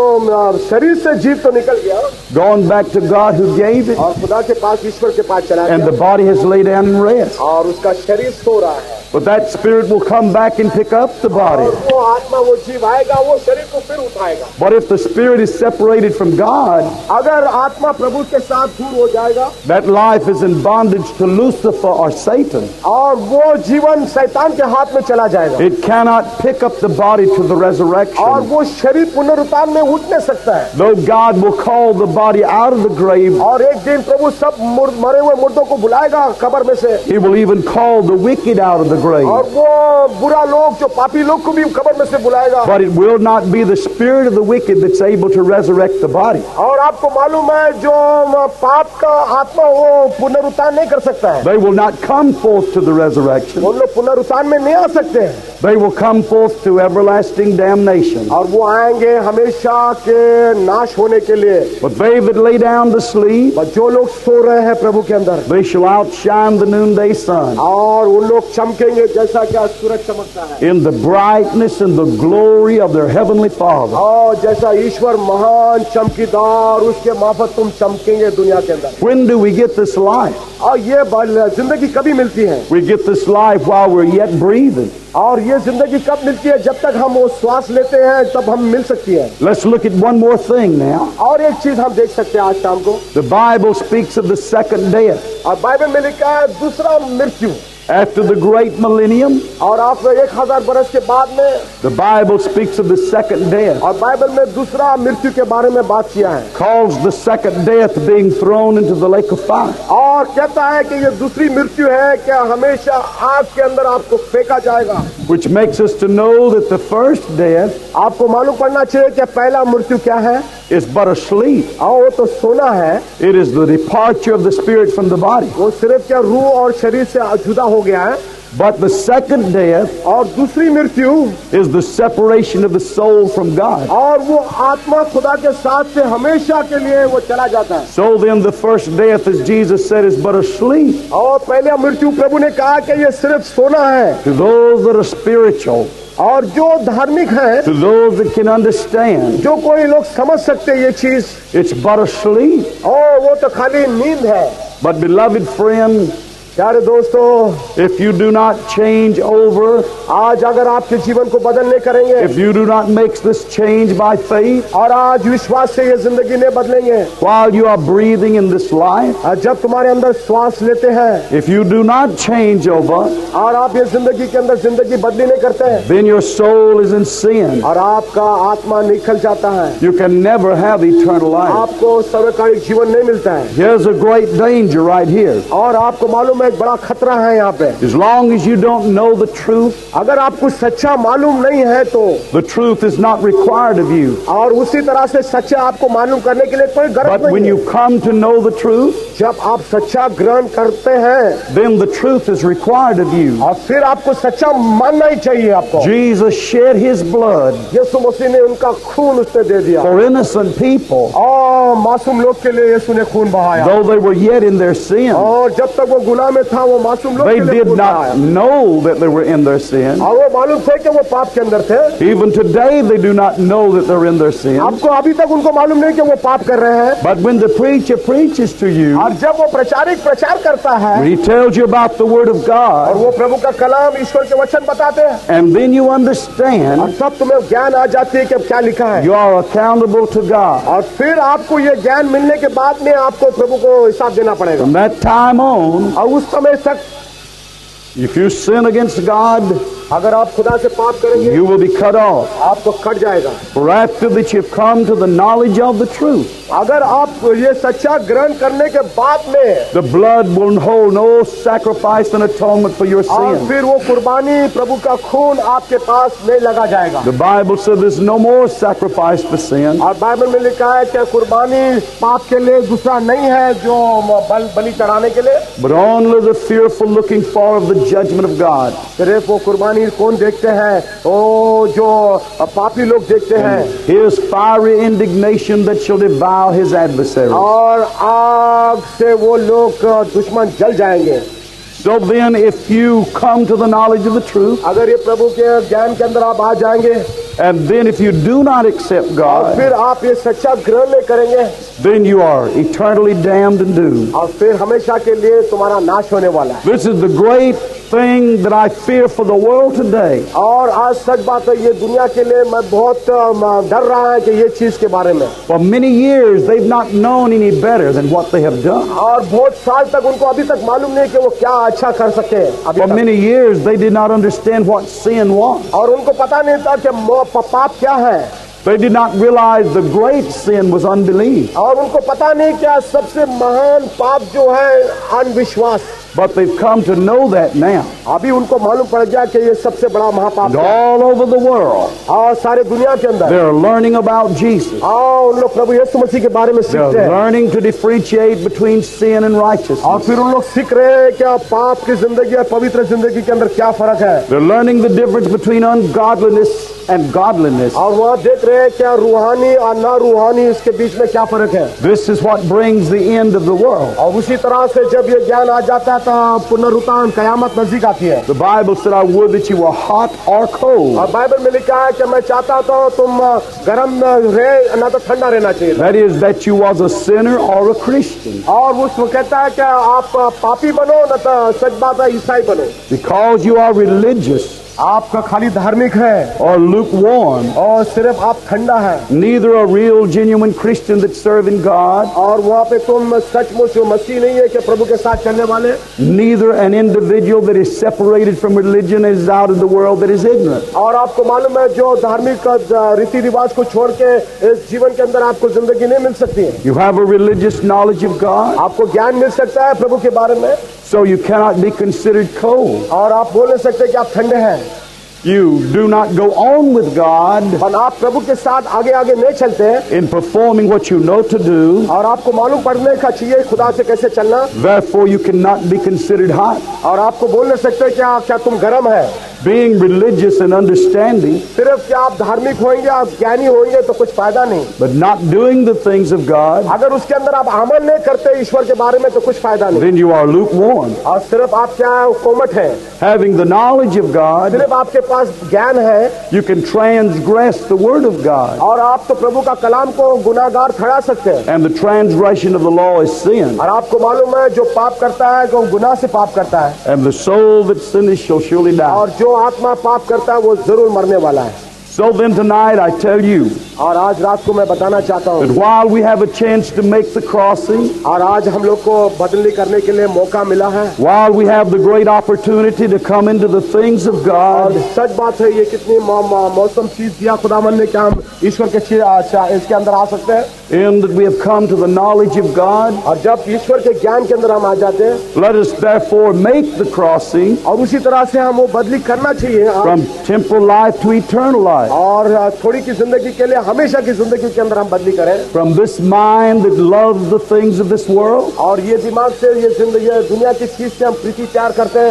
ओ शरीर से जीव तो निकल गया gone back to God who gave it, और खुदा के पास, ईश्वर के पास चला and the गया body has laid down and rest. और उसका शरीर सो रहा है। But that spirit will come back and pick up the body. और वो आत्मा, वो जीव आएगा, वो शरीर को फिर उठाएगा। But if the spirit is separated from God, अगर आत्मा प्रभु के साथ दूर हो जाएगा that life is in bondage to Lucifer or Satan. और वो जीवन शैतान के हाथ में चला जाएगा It cannot pick up the body to the और resurrection. वो शरीर पुनरुत्थान में उठ नहीं सकता है। Though God will call the body out of the grave, और एक दिन प्रभु सब मुर, मरे हुए मुर्दों को बुलाएगा कब्र में से he will even call the wicked out of the grave. और वो बुरा लोग, जो पापी लोग को भी कब्र में से बुलाएगा। But it will not be the spirit of the wicked that's able to resurrect the body. और आपको मालूम है जो पाप का आत्मा वो पुनरुत्थान नहीं कर सकता है। They will not come forth to the resurrection. वो लोग पुनरुत्थान में नहीं आ सकते हैं They will come forth to everlasting damnation. और वो आएंगे हमेशा के नाश होने के लिए। But they that lay down to sleep, और जो लोग सो रहे हैं प्रभु के अंदर they shall outshine the noonday sun. और उन लोग चमकेंगे जैसा क्या सूरज चमकता है In the brightness and the glory of their heavenly Father. और जैसा ईश्वर महान चमकीदार उसके मार्फत तुम चमकेंगे दुनिया के अंदर। When do we get this life? और ये बल- जिंदगी कभी मिलती है We get this life while we're yet breathing. और ये जिंदगी कब मिलती है? जब तक हम वो श्वास लेते हैं तब हम मिल सकती है। Let's look at one more thing now. और एक चीज हम देख सकते हैं आज शाम को, The Bible speaks of the second death. और बाइबल में लिखा है दूसरा मृत्यु। After the great millennium, और आप एक हजार बरस के बाद में, the Bible speaks of the second death. और बाइबल में दूसरा मृत्यु के बारे में बात किया है Calls the second death being thrown into the lake of fire. और कहता है कि ये दूसरी मृत्यु है कि हमेशा आग के अंदर आपको फेंका जाएगा। Which makes us to know that the first death आपको मालूम पड़ना चाहिए कि पहला मृत्यु क्या है। is but a sleep. और वो तो सोना है, It is the departure of the spirit from the body. वो सिर्फ क्या रूह और शरीर से जुदा हो गया है। But the second death और दूसरी मृत्यु is the separation of the soul from God. और वो आत्मा खुदा के साथ से हमेशा के लिए वो चला जाता है। So then the first death, as Jesus said, is but a sleep. और पहला मृत्यु प्रभु ने कहा कि ये सिर्फ सोना है। To those that are spiritual, और जो धार्मिक है, to those that can understand, जो कोई लोग समझ सकते हैं ये चीज, it's but a sleep. और वो तो खाली नींद है। But beloved friend, प्यारे दोस्तों, if you do not change over, आज अगर आपके जीवन को बदल नहीं करेंगे if you do not make this change by faith, और आज विश्वास से ये जिंदगी नहीं बदलेंगे, while you are breathing in this life, और जब तुम्हारे अंदर श्वास लेते हैं if you do not change over, और आप ये जिंदगी के अंदर जिंदगी बदली नहीं करते हैं then your soul is in sin. और आपका आत्मा निकल जाता है, You can never have eternal life. आपको सर्वकालिक जीवन नहीं मिलता है। Here's a great danger right here. और आपको मालूम है एक बड़ा खतरा है यहाँ पे। As long as you don't know the truth, अगर आपको सच्चा मालूम नहीं है तो, the truth is not required of you. और उसी तरह से सच्चा आपको मालूम करने के लिए कोई गरज But नहीं when है। you come to know the truth, जब आप सच्चा ग्रहण करते हैं then the truth is required of you. और फिर आपको सच्चा मानना ही चाहिए आपको। Jesus shed his blood यीशु मसीह ने उनका खून उसने दे दिया for innocent people, और मासूम लोग के लिए यीशु ने खून बहाया। though they were yet in their sin. और जब तक वो गुनाह दुनिया में था वो मासूम लोग They के लिए did खून बहाया। not know that they were in their sin. और वो मालूम थे कि वो पाप के अंदर थे। Even today, they do not know that they're in their sin. आपको अभी तक उनको मालूम नहीं कि वो पाप कर रहे हैं। But when the preacher preaches to you, और जब वो प्रचारिक प्रचार करता है when he tells you about the Word of और God, वो प्रभु का कलाम ईश्वर के वचन बताते हैं and then you और understand तब तुम्हें ज्ञान आ जाती है कि अब क्या लिखा है। you are accountable to God. और फिर आपको ये ज्ञान मिलने के बाद में आपको प्रभु को हिसाब देना पड़ेगा। From that time on, और उस समय तक if you sin against God, अगर आप खुदा से पाप करेंगे you will be cut off. आपको कट जाएगा। For after that you've come to the knowledge of the truth, अगर आप ये सच्चा ग्रहण करने के बाद में the blood will hold no sacrifice and atonement for your और sin. फिर वो कुर्बानी प्रभु का खून आपके पास नहीं लगा जाएगा। The Bible says there's no more sacrifice for sin. और बाइबल में लिखा है कि कुर्बानी पाप के लिए दूसरा नहीं है जो बल बलि चढ़ाने के लिए, But only the fearful looking for of the judgment of God. सिर्फ वो कुर्बानी कौन देखते हैं? वो जो पापी लोग देखते हैं His fiery indignation that shall devour his adversaries. और आग से वो लोग दुश्मन जल जाएंगे। So then, if you come to the knowledge of the truth, अगर ये प्रभु के ज्ञान के अंदर आप आ जाएंगे and then if you do not accept और God, फिर आप ये सच्चा ग्रहण नहीं करेंगे then you are eternally damned and doomed. और फिर हमेशा के लिए तुम्हारा नाश होने वाला है। This is the great thing that I fear for the world today. और आज सच बात है, ये दुनिया के लिए मैं बहुत अम, डर रहा है कि ये चीज के बारे में। For many years, they've not known any better than what they have done. और बहुत साल तक उनको अभी तक मालूम नहीं कि वो क्या अच्छा कर सके अभी For तक। many years, they did not understand what sin was. और उनको पता नहीं था कि मो- पाप क्या है They did not realize the great sin was unbelief. और उनको पता नहीं क्या सबसे महान पाप जो है अविश्वास। But they've come to know that now. अभी उनको मालूम पड़ गया कि ये सबसे बड़ा महापाप And है। all over the world, और सारे दुनिया के अंदर they're learning about Jesus. और उन लोग प्रभु यीशु मसीह के बारे में They're सीखते हैं learning to differentiate between sin and righteousness. और फिर उन लोग सीख रहे हैं क्या पाप की जिंदगी और पवित्र जिंदगी के अंदर क्या फर्क है। They're learning the difference between ungodliness and godliness. और वहाँ देख रहे हैं क्या रूहानी और ना रूहानी इसके बीच में क्या फर्क है। This is what brings the end of the world. और उसी तरह से जब ये ज्ञान आ जाता है तो पुनरुत्थान कयामत नजदीक आती है। The Bible said, I would that you were hot or cold. और बाइबल में लिखा है कि मैं चाहता तो तुम गर्म रहे ना तो ठंडा रहना चाहिए। That is, that you was a sinner or a Christian. और वो कहता है कि आप पापी बनो न तो सच बात है ईसाई बनो। Because you are religious आपका खाली धार्मिक है or lukewarm, और सिर्फ आप ठंडा है neither a real genuine Christian that's serving God, और वहाँ पे तुम सचमुच मसीह नहीं है कि प्रभु के साथ चलने वाले, neither an individual that is separated from religion and is out of the world that is ignorant. और आपको मालूम है जो धार्मिक रीति रिवाज को छोड़ के इस जीवन के अंदर आपको जिंदगी नहीं मिल सकती है। You have a religious knowledge of God, आपको ज्ञान मिल सकता है प्रभु के बारे में so you cannot be considered cold. और आप बोल नहीं सकते कि आप ठंडे हैं। You do not go on with God और आप प्रभु के साथ आगे आगे नहीं चलते in performing what you know to do, और आपको मालूम पड़ने का चाहिए खुदा से कैसे चलना therefore you cannot be considered hot. और आपको बोल नहीं सकते क्या क्या तुम गर्म है। Being religious and understanding, सिर्फ क्या आप धार्मिक होंगे आप ज्ञानी होंगे तो कुछ फायदा नहीं। but not doing the things of God, अगर उसके अंदर आप अमल नहीं करते ईश्वर के बारे में तो कुछ फायदा नहीं। then you are lukewarm. और सिर्फ आप क्या कोमट है, Having the knowledge of God, सिर्फ आपके पास ज्ञान है you can transgress the word of God, और आप तो प्रभु का कलाम को गुनाहगार ठहरा सकते हैं। and the transgression of the law is sin, और आपको मालूम है जो पाप करता है वो गुनाह से पाप करता है and the soul that sinneth shall surely die. और जो आत्मा पाप करता है वो जरूर मरने वाला है। So then tonight I tell you और आज रात को मैं बताना चाहता हूँ that while we have a chance to make the crossing, और आज हम लोग को बदली करने के लिए मौका मिला है while we have the great opportunity to come into the things of और God, सच बात है ये कितनी मौ, मौ, मौसम चीज दिया खुदावन ने कि हम ईश्वर के ची- आ, इसके अंदर आ सकते हैं in that we have come to the knowledge of God, और जब ईश्वर के ज्ञान के अंदर हम आ जाते हैं let us therefore make the crossing और उसी तरह से हम वो बदली करना चाहिए from temporal life to eternal life, और थोड़ी की जिंदगी के लिए हमेशा की जिंदगी के अंदर हम बदली करें from this mind that loves the things of this world और ये दिमाग से ये जिंदगी ये दुनिया की चीज से हम प्रीति प्यार करते हैं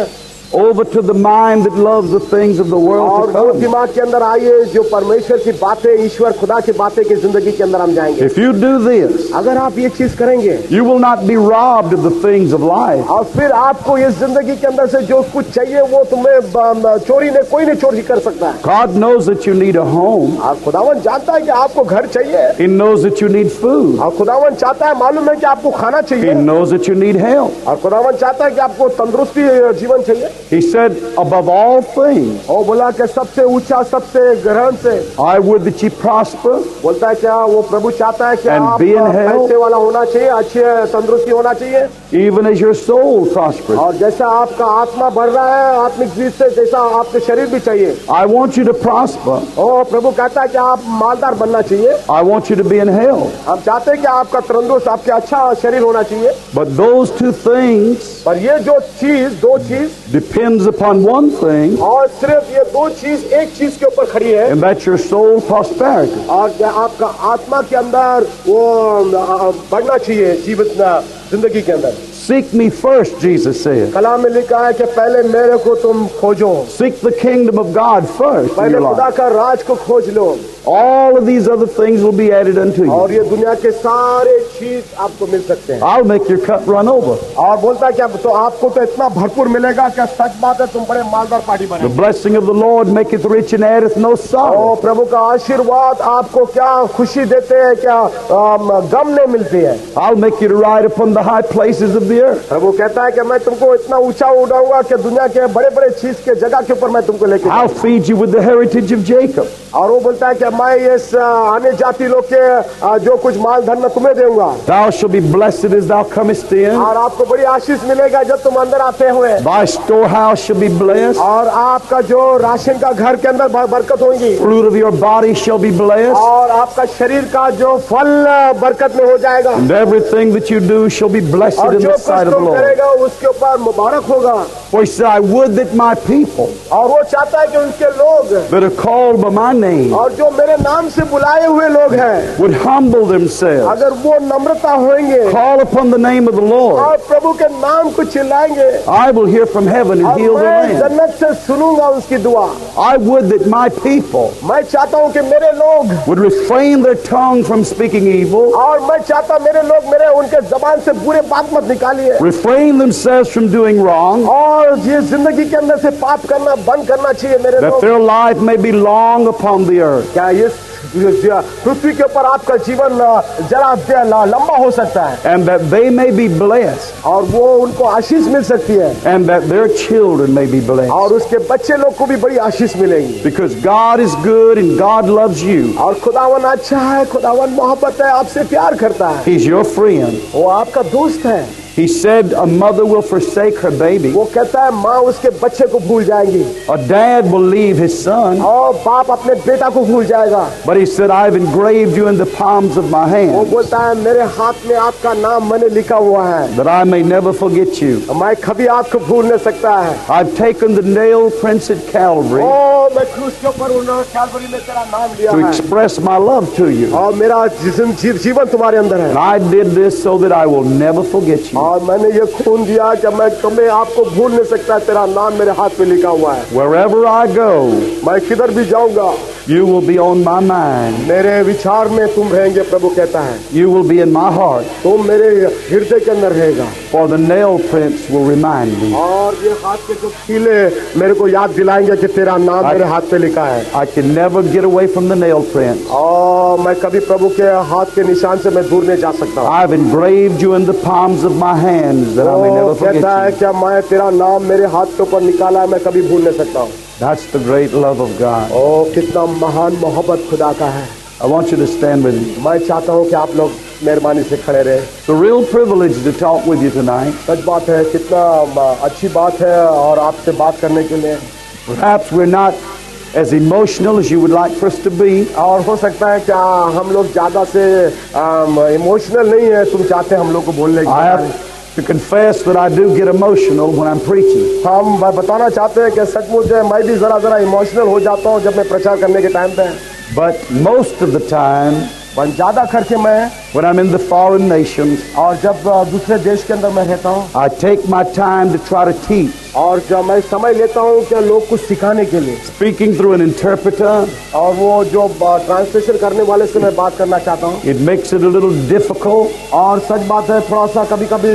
over to the mind that loves the things of the world और to वो come. दिमाग के अंदर आइए जो परमेश्वर की बातें, ईश्वर खुदा की बातें की जिंदगी के अंदर हम जाएंगे। If you do this, अगर आप ये चीज करेंगे you will not be robbed of the things of life. और फिर आपको इस जिंदगी के अंदर से जो कुछ चाहिए वो तुम्हें ब- चोरी ने कोई नहीं चोरी कर सकता है। God knows that you need a home. और खुदावन जानता है कि आपको घर चाहिए, He knows that you need food. और खुदावन चाहता है, मालूम है कि आपको खाना He चाहिए, knows that you need help. और खुदावन चाहता है कि आपको तंदुरुस्ती जीवन चाहिए। He said, above all things, और बोला कि सबसे ऊंचा, सबसे ग्रहण से I would that ye prosper बोलता है क्या वो प्रभु चाहता है कि And आप be in health. पैसे वाला होना चाहिए, अच्छे तंदुरुस्ती होना चाहिए, even as your soul prospers. और जैसा आपका आत्मा बढ़ रहा है आत्मिक चीज से, जैसा आपके शरीर भी चाहिए। I want you to prosper. और प्रभु कहता है कि आप मालदार बनना चाहिए। I want you to be in health. हम चाहते हैं कि आपका तंदुरुस्त, आपके अच्छा शरीर होना चाहिए। But those two things पर ये जो चीज, दो चीज, depends upon one thing, और सिर्फ ये दो चीज एक चीज के ऊपर खड़ी है, and that's your soul prosperity. और क्या आपका आत्मा के अंदर वो अ, बढ़ना चाहिए जीवित जिंदगी के अंदर। Seek me first, Jesus said. कलाम में लिखा है कि पहले मेरे को तुम खोजो, Seek the kingdom of God first in पहले your खुदा life. का राज को खोज लो, All of these other things will be added unto you. और ये दुनिया के सारे चीज आपको मिल सकते हैं। I'll make your cup run over. और बोलता है कि अब तो आपको तो इतना भरपूर मिलेगा कि सच बात है, तुम बड़े मालदार पार्टी The बने। blessing of the Lord maketh rich and addeth no ओ sorrow. प्रभु का आशीर्वाद आपको क्या खुशी देते हैं, क्या अम, गम नहीं मिलती है। I'll make you to ride upon the high places of the earth. प्रभु कहता है कि मैं तुमको इतना ऊंचा उड़ाऊंगा कि दुनिया के बड़े बड़े चीज के जगह के ऊपर मैं तुमको लेके I'll जाऊंगा। feed you with the heritage of Jacob. और वो बोलता है कि मैं इस अ, आने जाति लोग के अ, जो कुछ माल धन मैं तुम्हें दूंगा, Thou shalt be blessed as thou comest in. और आपको बड़ी आशीष मिलेगा जब तुम अंदर आते हुए, Thy storehouse shall be blessed. और आपका जो राशन का घर के अंदर बर- बरकत होगी, Fruit of your body shall be blessed. और आपका शरीर का जो फल अ, बरकत में हो जाएगा, And everything that you do shall be blessed और in जो the कुछ sight of the तुम Lord. करेगा उसके ऊपर मुबारक होगा। For he said, I would that my people और वो चाहता है कि उनके लोग, that are called by my name और जो मेरे नाम से बुलाए हुए लोग हैं, would humble themselves, अगर वो नम्रता होंगे call upon the name of the Lord. और प्रभु के नाम को चिल्लाएंगे, I will hear from heaven and और heal the मैं land. जन्नत से सुनूंगा उसकी दुआ। I would that my people मैं चाहता हूँ कि मेरे लोग, would refrain their tongue from speaking evil, और मैं चाहता मेरे लोग मेरे उनके जबान से बुरे बात मत निकालिए, refrain themselves from doing wrong, और ये जिंदगी के अंदर से पाप करना बंद करना चाहिए मेरे that लोग। their life may be long upon the earth. क्या इस पृथ्वी के ऊपर आपका जीवन जरा लंबा हो सकता है, And that they may be blessed, और वो उनको आशीष मिल सकती है, and that their children may be blessed. और उसके बच्चे लोग को भी बड़ी आशीष मिलेगी। Because God is good and God loves you. और खुदावन अच्छा है, खुदावन मोहब्बत है, आपसे प्यार करता है, He's your friend. वो आपका दोस्त है। He said a mother will forsake her baby. वो कहता है माँ उसके बच्चे को भूल जाएगी, A dad will leave his son. और बाप अपने बेटा को भूल जाएगा। But he said, I've engraved you in the palms of my वो hand, बोलता है मेरे हाथ में आपका नाम मैंने लिखा हुआ है, that I may never forget you. मैं कभी आपको भूल नहीं सकता है। I've taken the nail prints at Calvary ओ मैं क्रूस के ऊपर उन्होंने कैलवरी में तेरा नाम लिया to है, express my love to you. और मेरा जिस्म जी- जीवन तुम्हारे अंदर है, And I did this so that I will never forget you. और मैंने ये खून दिया कि मैं कभी आपको भूल नहीं सकता। तेरा नाम मेरे हाथ में लिखा हुआ है, Wherever I go, मैं किधर भी जाऊंगा you will be on my mind. मेरे विचार में तुम रहेंगे। प्रभु कहता है You will be in my heart. तुम मेरे हृदय के अंदर रहेगा, For the nail prints will remind me. और ये हाथ के जो कीले मेरे को याद दिलाएंगे कि तेरा नाम मेरे हाथ पे लिखा है। I can never get away from the nail prints. और मैं कभी प्रभु के हाथ के निशान से मैं दूर नहीं जा सकता। I've engraved you in the palms of my hands that I may वो never कहता है forget you. कि मैं तेरा नाम मेरे हाथ के ऊपर निकाला है, मैं कभी भूल नहीं सकता हूँ। That's the great love of God. ओ कितना महान मोहब्बत खुदा का है। I want you to stand with me. मैं चाहता हूँ कि आप लोग मेहरबानी से खड़े रहे। It's a real privilege to talk with you tonight. सच बात है, कितना अच्छी बात है और आपसे बात करने के लिए। Perhaps we're not as emotional as you would like for us to be. और हो सकता है क्या हम लोग ज्यादा से इमोशनल नहीं है, तुम चाहते हैं हम लोग को बोलने I की। have to confess that I do get emotional when I'm preaching. हम ब- बताना चाहते हैं कि सचमुच है, मैं भी जरा जरा इमोशनल हो जाता हूँ जब मैं प्रचार करने के टाइम पे। But most of the time, पर ज्यादा करके मैं when I'm in the foreign nations, और जब अ, दूसरे देश के अंदर मैं रहता हूँ I take my time to try to teach, और जब मैं समय लेता हूँ क्या लोग कुछ सिखाने के लिए, speaking through an interpreter. और वो जो ट्रांसलेशन करने वाले से मैं बात करना चाहता हूँ, It makes it a little difficult और सच बात है थोड़ा सा कभी कभी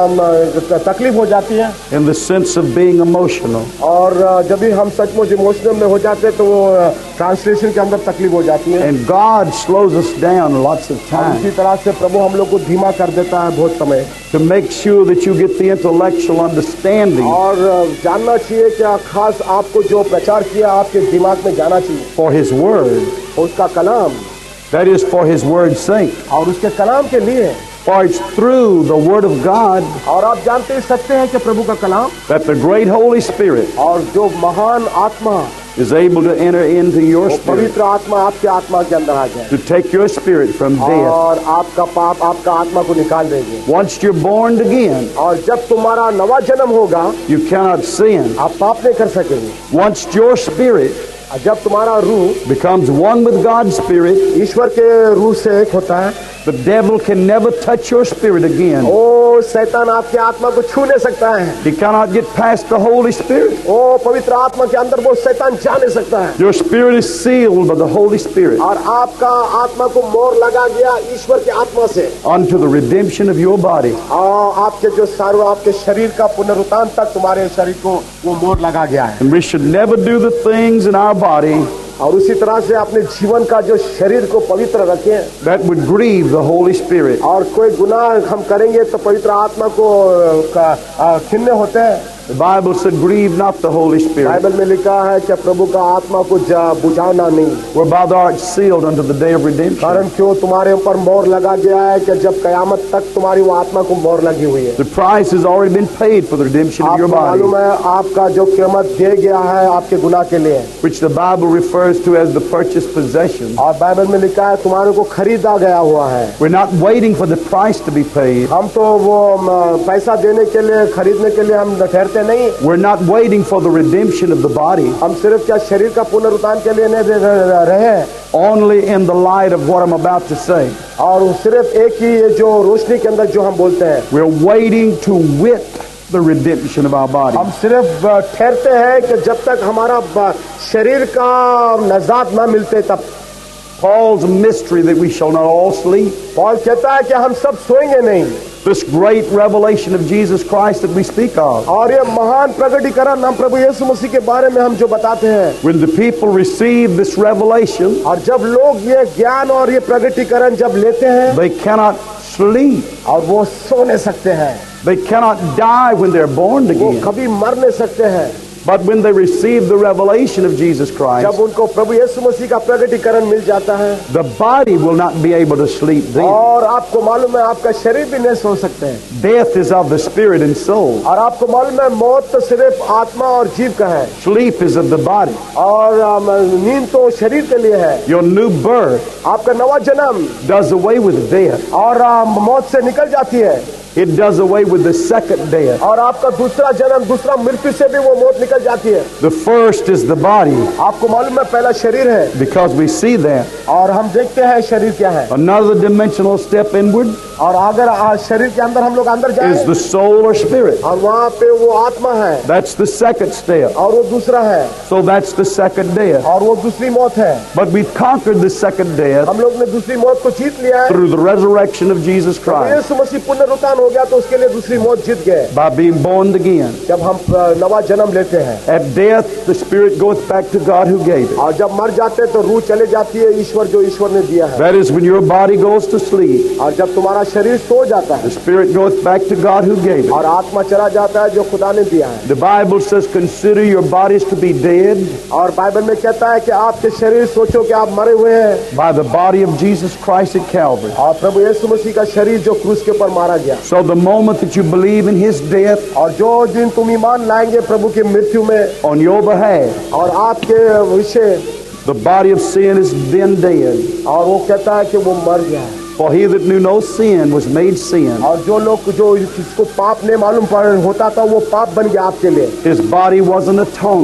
तकलीफ हो जाती है, in the sense of being emotional. और अ, जब भी हम सचमुच इमोशनल में हो जाते हैं तो वो ट्रांसलेशन के अंदर तकलीफ हो जाती है। And God slows us down lots of और इसी time तरह से प्रभु हम लोग को धीमा कर देता है बहुत समय, to make sure that you get the intellectual understanding और अ, जानना चाहिए क्या खास आपको जो प्रचार किया आपके दिमाग में जाना चाहिए, for His Word. उसका कलाम, That is for His Word's sake. और उसके कलाम के लिए, For it's through the Word of God और आप जानते ही सकते हैं कि प्रभु का कलाम that the great Holy Spirit और जो महान आत्मा, is able to enter into your वो spirit, पवित्र आत्मा आपके आत्मा के अंदर आ जाए to take your spirit from death. और आपका पाप आपका आत्मा को निकाल देंगे, Once you're born again, और जब तुम्हारा नवा जन्म होगा you cannot sin. आप पाप नहीं कर सकेंगे। Once your spirit जब तुम्हारा रूह becomes one with God's spirit, ईश्वर के रूह से एक होता है, the devil can never touch your spirit again. ओ शैतान आपके आत्मा को छू नहीं सकता है, He cannot get past the Holy Spirit. ओ पवित्र आत्मा के अंदर वो शैतान जा नहीं सकता है, Your spirit is sealed by the Holy Spirit और आपका आत्मा को मोहर लगा गया ईश्वर के आत्मा से, unto the redemption of your body. और आपके जो सारो आपके शरीर का पुनरुत्थान तक तुम्हारे शरीर को वो मोहर लगा गया है। And we should never do the things in our body और उसी तरह से अपने जीवन का जो शरीर को पवित्र रखें, that would grieve the Holy Spirit. और कोई गुनाह हम करेंगे तो पवित्र आत्मा को का आ, खिन्ने होते हैं। The Bible said, grieve not the Holy Spirit, Bible में लिखा है कि प्रभु का आत्मा को जा- बुझाना नहीं, whereby thou art sealed unto the day of redemption. कारण क्यों तुम्हारे ऊपर मोहर लगा गया है कि जब कयामत तक तुम्हारी वो आत्मा को मोहर लगी हुई है। The price has already been paid for the redemption of your आपको body, मालूम है आपका जो कीमत दे गया है आपके गुनाह के लिए, which the Bible refers to as the purchased possession. और बाइबल में लिखा है तुम्हारे को खरीदा गया हुआ है। We're not waiting for the price to be paid. हम तो वो म, पैसा देने के लिए खरीदने के लिए हम ठहरते नहीं, We're not waiting for the redemption of the body. हम सिर्फ क्या शरीर का पुनरुत्थान के लिए नहीं दे रहे हैं, Only in the light of what I'm about to say. और सिर्फ एक ही ये जो रोशनी के अंदर जो हम बोलते हैं, We're waiting to wit the redemption of our body. हम सिर्फ ठहरते हैं कि जब तक हमारा ब- शरीर का नजात ना मिलते तब। Paul's mystery that we shall not all sleep. Paul कहता है कि हम सब सोएंगे नहीं, This great revelation of Jesus Christ that we speak of. और ये महान प्रकटीकरण हम प्रभु यीशु मसीह के बारे में हम जो बताते हैं, When the people receive this revelation, और जब लोग ये ज्ञान और ये प्रकटीकरण जब लेते हैं, they cannot sleep. और वो सो नहीं सकते हैं, They cannot die when they're born वो again. कभी मर नहीं सकते हैं। But when they receive the revelation of Jesus Christ, जब उनको प्रभु यीशु मसीह का प्रकटीकरण मिल जाता है, the body will not be able to sleep then. और आपको मालूम है आपका शरीर भी नहीं सो सकते हैं, Death is of the spirit and soul. और आपको मालूम है मौत तो सिर्फ आत्मा और जीव का है, Sleep is of the body. और अम, नींद तो शरीर के लिए है। Your new birth आपका नवा जन्म does away with death. और अम, मौत से निकल जाती है, It does away with the second death. और आपका दूसरा जन्म दूसरा मृत्यु से भी वो मौत निकल जाती है। The first is the body, आपको मालूम है पहला शरीर है, because we see that. और हम देखते हैं शरीर क्या है, Another dimensional step inward और अगर आ, शरीर के अंदर हम लोग अंदर is जाए the soul or spirit. और वहाँ पे वो आत्मा है, That's the second step. और वो दूसरा है, So that's the second death. और वो दूसरी मौत है। But we've conquered the second death हम लोग ने दूसरी मौत को जीत लिया है, through the resurrection of Jesus Christ, यीशु मसीह पुनरुत्थान हो गया तो उसके लिए दूसरी मौत जीत गए। by being born again. जब हम अ, नवा जन्म लेते हैं, At death, the spirit goeth back to God who gave it. और जब मर जाते हैं तो रूह चले जाती है ईश्वर जो ईश्वर ने दिया है, That is when your body goes to sleep. और जब तुम्हारा शरीर सो जाता है The spirit goeth back to God who gave it. और आत्मा चला जाता है जो खुदा ने दिया है। The Bible says, consider your bodies to be dead और बाइबल में कहता है कि आपके शरीर सोचो कि आप मरे हुए हैं, by the body of Jesus Christ at Calvary. और प्रभु यीशु मसीह का शरीर जो क्रूस के ऊपर मारा गया। So the moment that you believe in His death और जो दिन तुम ईमान लाएंगे प्रभु की मृत्यु में on your behalf, और आपके विषय, the body of sin is then dead. और वो कहता है कि वो मर गया है। For he that knew no sin was made sin. और जो लोग जो जिसको पाप नहीं मालूम पड़ होता था वो पाप बन गया आपके लिए। His body was an atonement.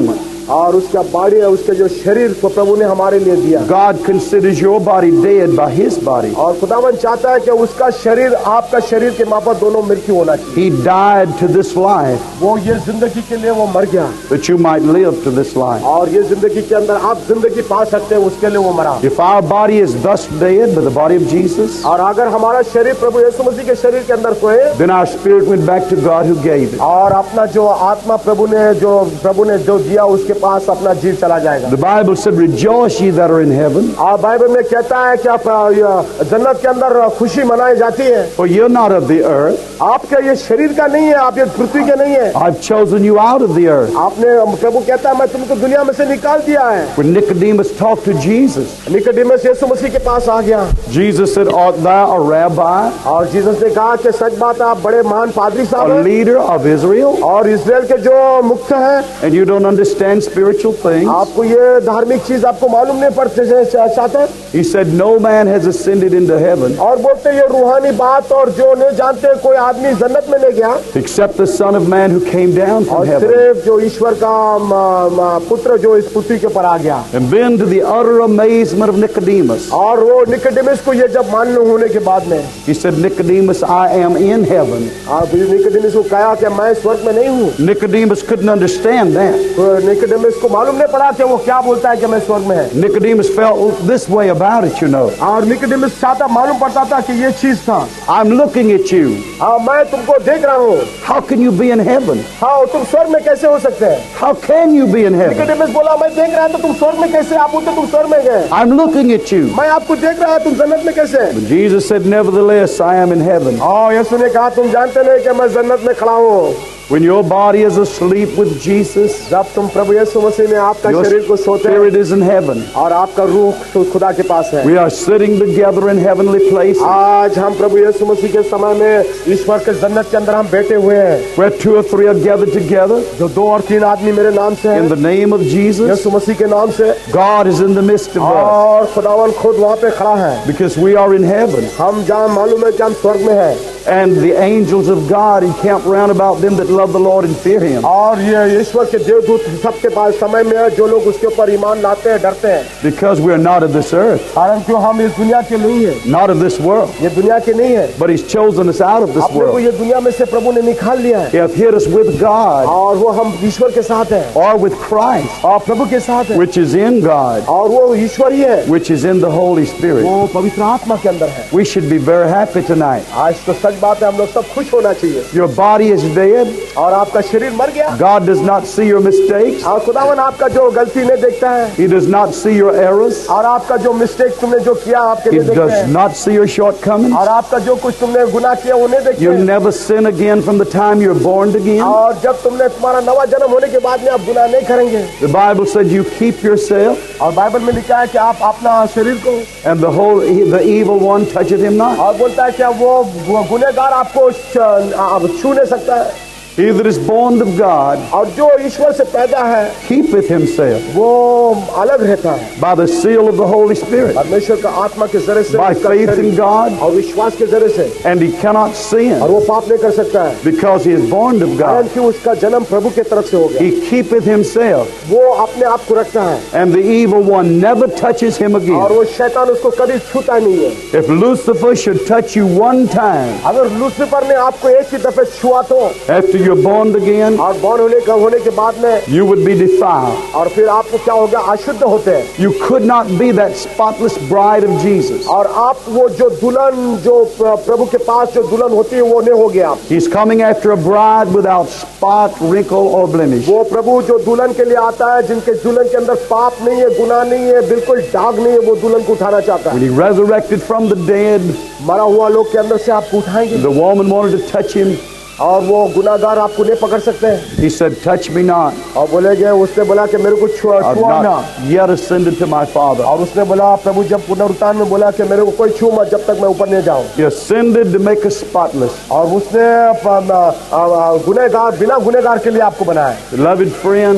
और उसका बॉडी है, उसके जो शरीर को प्रभु ने हमारे लिए दिया। God considers your body dead by His body. और खुदावन चाहता है कि उसका शरीर आपका शरीर के माफक दोनों मृत्यु होना चाहिए। He died to this life वो ये जिंदगी के लिए वो मर गया that you might live to this life. और ये जिंदगी के अंदर आप जिंदगी पा सकते हैं, उसके लिए वो मरा। If our body is thus dead by the body of Jesus, और अगर हमारा शरीर प्रभु यीशु मसीह के शरीर के अंदर सोए then our spirit went back to God who gave it. और अपना जो आत्मा प्रभु ने जो प्रभु ने जो दिया उसके पास अपना जीव चला जाएगा। The Bible said, "Rejoice ye that are in heaven, और बाइबल में कहता है कि आप अ, जन्नत के अंदर खुशी मनाई जाती है। for you're not of the earth. आपके ये शरीर का नहीं है, आप ये पृथ्वी के नहीं है। I've chosen you out of the earth." आपने प्रभु कहता है मैं तुमको दुनिया में से निकाल दिया है। When Nicodemus talked to Jesus, Nicodemus यीशु मसीह के पास आ गया Jesus said, "Art thou a rabbi, और जीसस ने कहा कि सच बात है, आप बड़े महान पादरी साहब a हैं leader of Israel, और इस्राएल के जो मुख्य हैं, and you don't understand spiritual things?" आपको ये धार्मिक चीज आपको मालूम नहीं पड़ते चाहते? He said, "No man has ascended into heaven और बोलते ये रूहानी बात और जो नहीं जानते कोई आदमी जन्नत में नहीं गया except the Son of Man who came down from और heaven." सिर्फ जो ईश्वर का म, म, पुत्र जो इस पृथ्वी के ऊपर आ गया। And then to the utter amazement of Nicodemus, और वो निकोदेमुस को ये जब मालूम होने के बाद में he said, "Nicodemus, I am in heaven." आप निकोदेमुस को कहा कि मैं स्वर्ग में नहीं हूँ। Nicodemus couldn't understand that. तो निकोदेमुस को मालूम नहीं पड़ा कि वो क्या बोलता है कि मैं स्वर्ग में है। Nicodemus felt this way about it, you know. और निकोदेमुस चाहता मालूम पड़ता था कि ये चीज था। I'm looking at you. हाँ मैं तुमको देख रहा हूँ। How can you be in heaven? हाँ तुम स्वर्ग में कैसे हो सकते हैं? How can you be in heaven? Nicodemus बोला मैं देख रहा तो तुम स्वर्ग में कैसे? आप बोलते तुम स्वर्ग में गए। I'm looking at you. मैं आपको देख रहा तुम जन्नत में कैसे? But Jesus said, "Nevertheless, I am in heaven." और यीशु ने कहा तुम जानते नहीं कि मैं जन्नत में खड़ा हूँ। When your body is asleep with Jesus, जब तुम प्रभु यीशु मसीह में आपका your शरीर को सोते हैं spirit is in heaven. और आपका रूह तो खुदा के पास है। We are sitting together in heavenly places, आज हम प्रभु यीशु मसीह के समय में ईश्वर के जन्नत के अंदर हम बैठे हुए हैं। where two or three are gathered together जो दो और तीन आदमी मेरे नाम से in हैं, the name of Jesus. यीशु मसीह के नाम से, God is in the midst of us और खुदावन खुद वहाँ पे खड़ा है। because we are in heaven. हम जहाँ मालूम है कि हम स्वर्ग में हैं And the angels of God encamp round about them that love the Lord and fear Him. और ये ईश्वर के देवदूत सबके पास समय में है जो लोग उसके ऊपर ईमान लाते हैं, डरते हैं। Because we are not of this earth, कारण क्यों हम इस दुनिया के नहीं है, not of this world, ये दुनिया के नहीं है। but He's chosen us out of this अपने को world. ये दुनिया में से प्रभु ने निकाल लिया है He hath hid us with God और वो हम ईश्वर के साथ हैं or with Christ, और प्रभु के साथ हैं which is in God, और वो ईश्वर ही है, which is in the Holy Spirit. वो पवित्र आत्मा के अंदर है। We should be very happy tonight. आज तो सच बात है, हम लोग सब खुश होना चाहिए। Your body is dead. और आपका शरीर मर गया God does not see your mistakes. और खुदावन आपका जो गलती नहीं देखता है He does not see your errors. और आपका जो मिस्टेक तुमने जो किया आपके He लिए देखते does हैं not see your shortcomings. और आपका जो कुछ तुमने गुनाह किया वो नहीं देखते You हैं। never sin again from the time you're born again. और जब तुमने तुम्हारा नवा जन्म होने के बाद में आप गुनाह नहीं करेंगे। The Bible said you keep yourself और बाइबल में लिखा है कि आप अपना शरीर को and the whole the evil one toucheth him not. और बोलता है कि वो वो गुनहगार आपको छ- आप छू नहीं सकता है। He that is born of God और जो ईश्वर से पैदा है keepeth himself वो अलग रहता है by the seal of the Holy Spirit, परमेश्वर का आत्मा के जरिए से, by उसका faith शरीर in God, और विश्वास के जरिए से, and he cannot और sin वो पाप नहीं कर सकता है because he is born of कारण God. कि उसका जन्म प्रभु के तरफ से हो गया। He keepeth himself, वो अपने आप को रखता है and the evil one never touches him और again. वो शैतान उसको कभी छूता नहीं है। If Lucifer should touch you one time अगर लूसीफर ने आपको एक ही दफे छुआ तो after you're born again, और बॉर्न होने का होने के बाद में you would be defiled. और फिर आपको क्या हो गया, अशुद्ध होते हैं You could not be that spotless bride of Jesus. और आप वो जो दुल्हन जो प्रभु के पास जो दुल्हन होती है वो नहीं हो गया। He's coming after a bride without spot, wrinkle, or blemish. वो प्रभु जो दुल्हन के लिए आता है जिनके दुल्हन के अंदर पाप नहीं है, गुनाह नहीं है, बिल्कुल दाग नहीं है, वो दुल्हन को उठाना चाहता है। When he resurrected from the dead, मरा हुआ लोग के अंदर से आपको उठाएंगे the woman wanted to touch him. और वो गुनाहगार आपको नहीं पकड़ सकते हैं He said, "Touch me not. और बोलेगे, उसने बोला कि मेरे को छुआ I've छुआ ना not yet ascended to my Father." और उसने बोला प्रभु जब पुनरुत्थान में बोला कि मेरे को कोई छू मत जब तक मैं ऊपर नहीं जाऊं He ascended to make us spotless. और उसने गुनहगार बिना गुनहगार के लिए आपको बनाया। Beloved friend,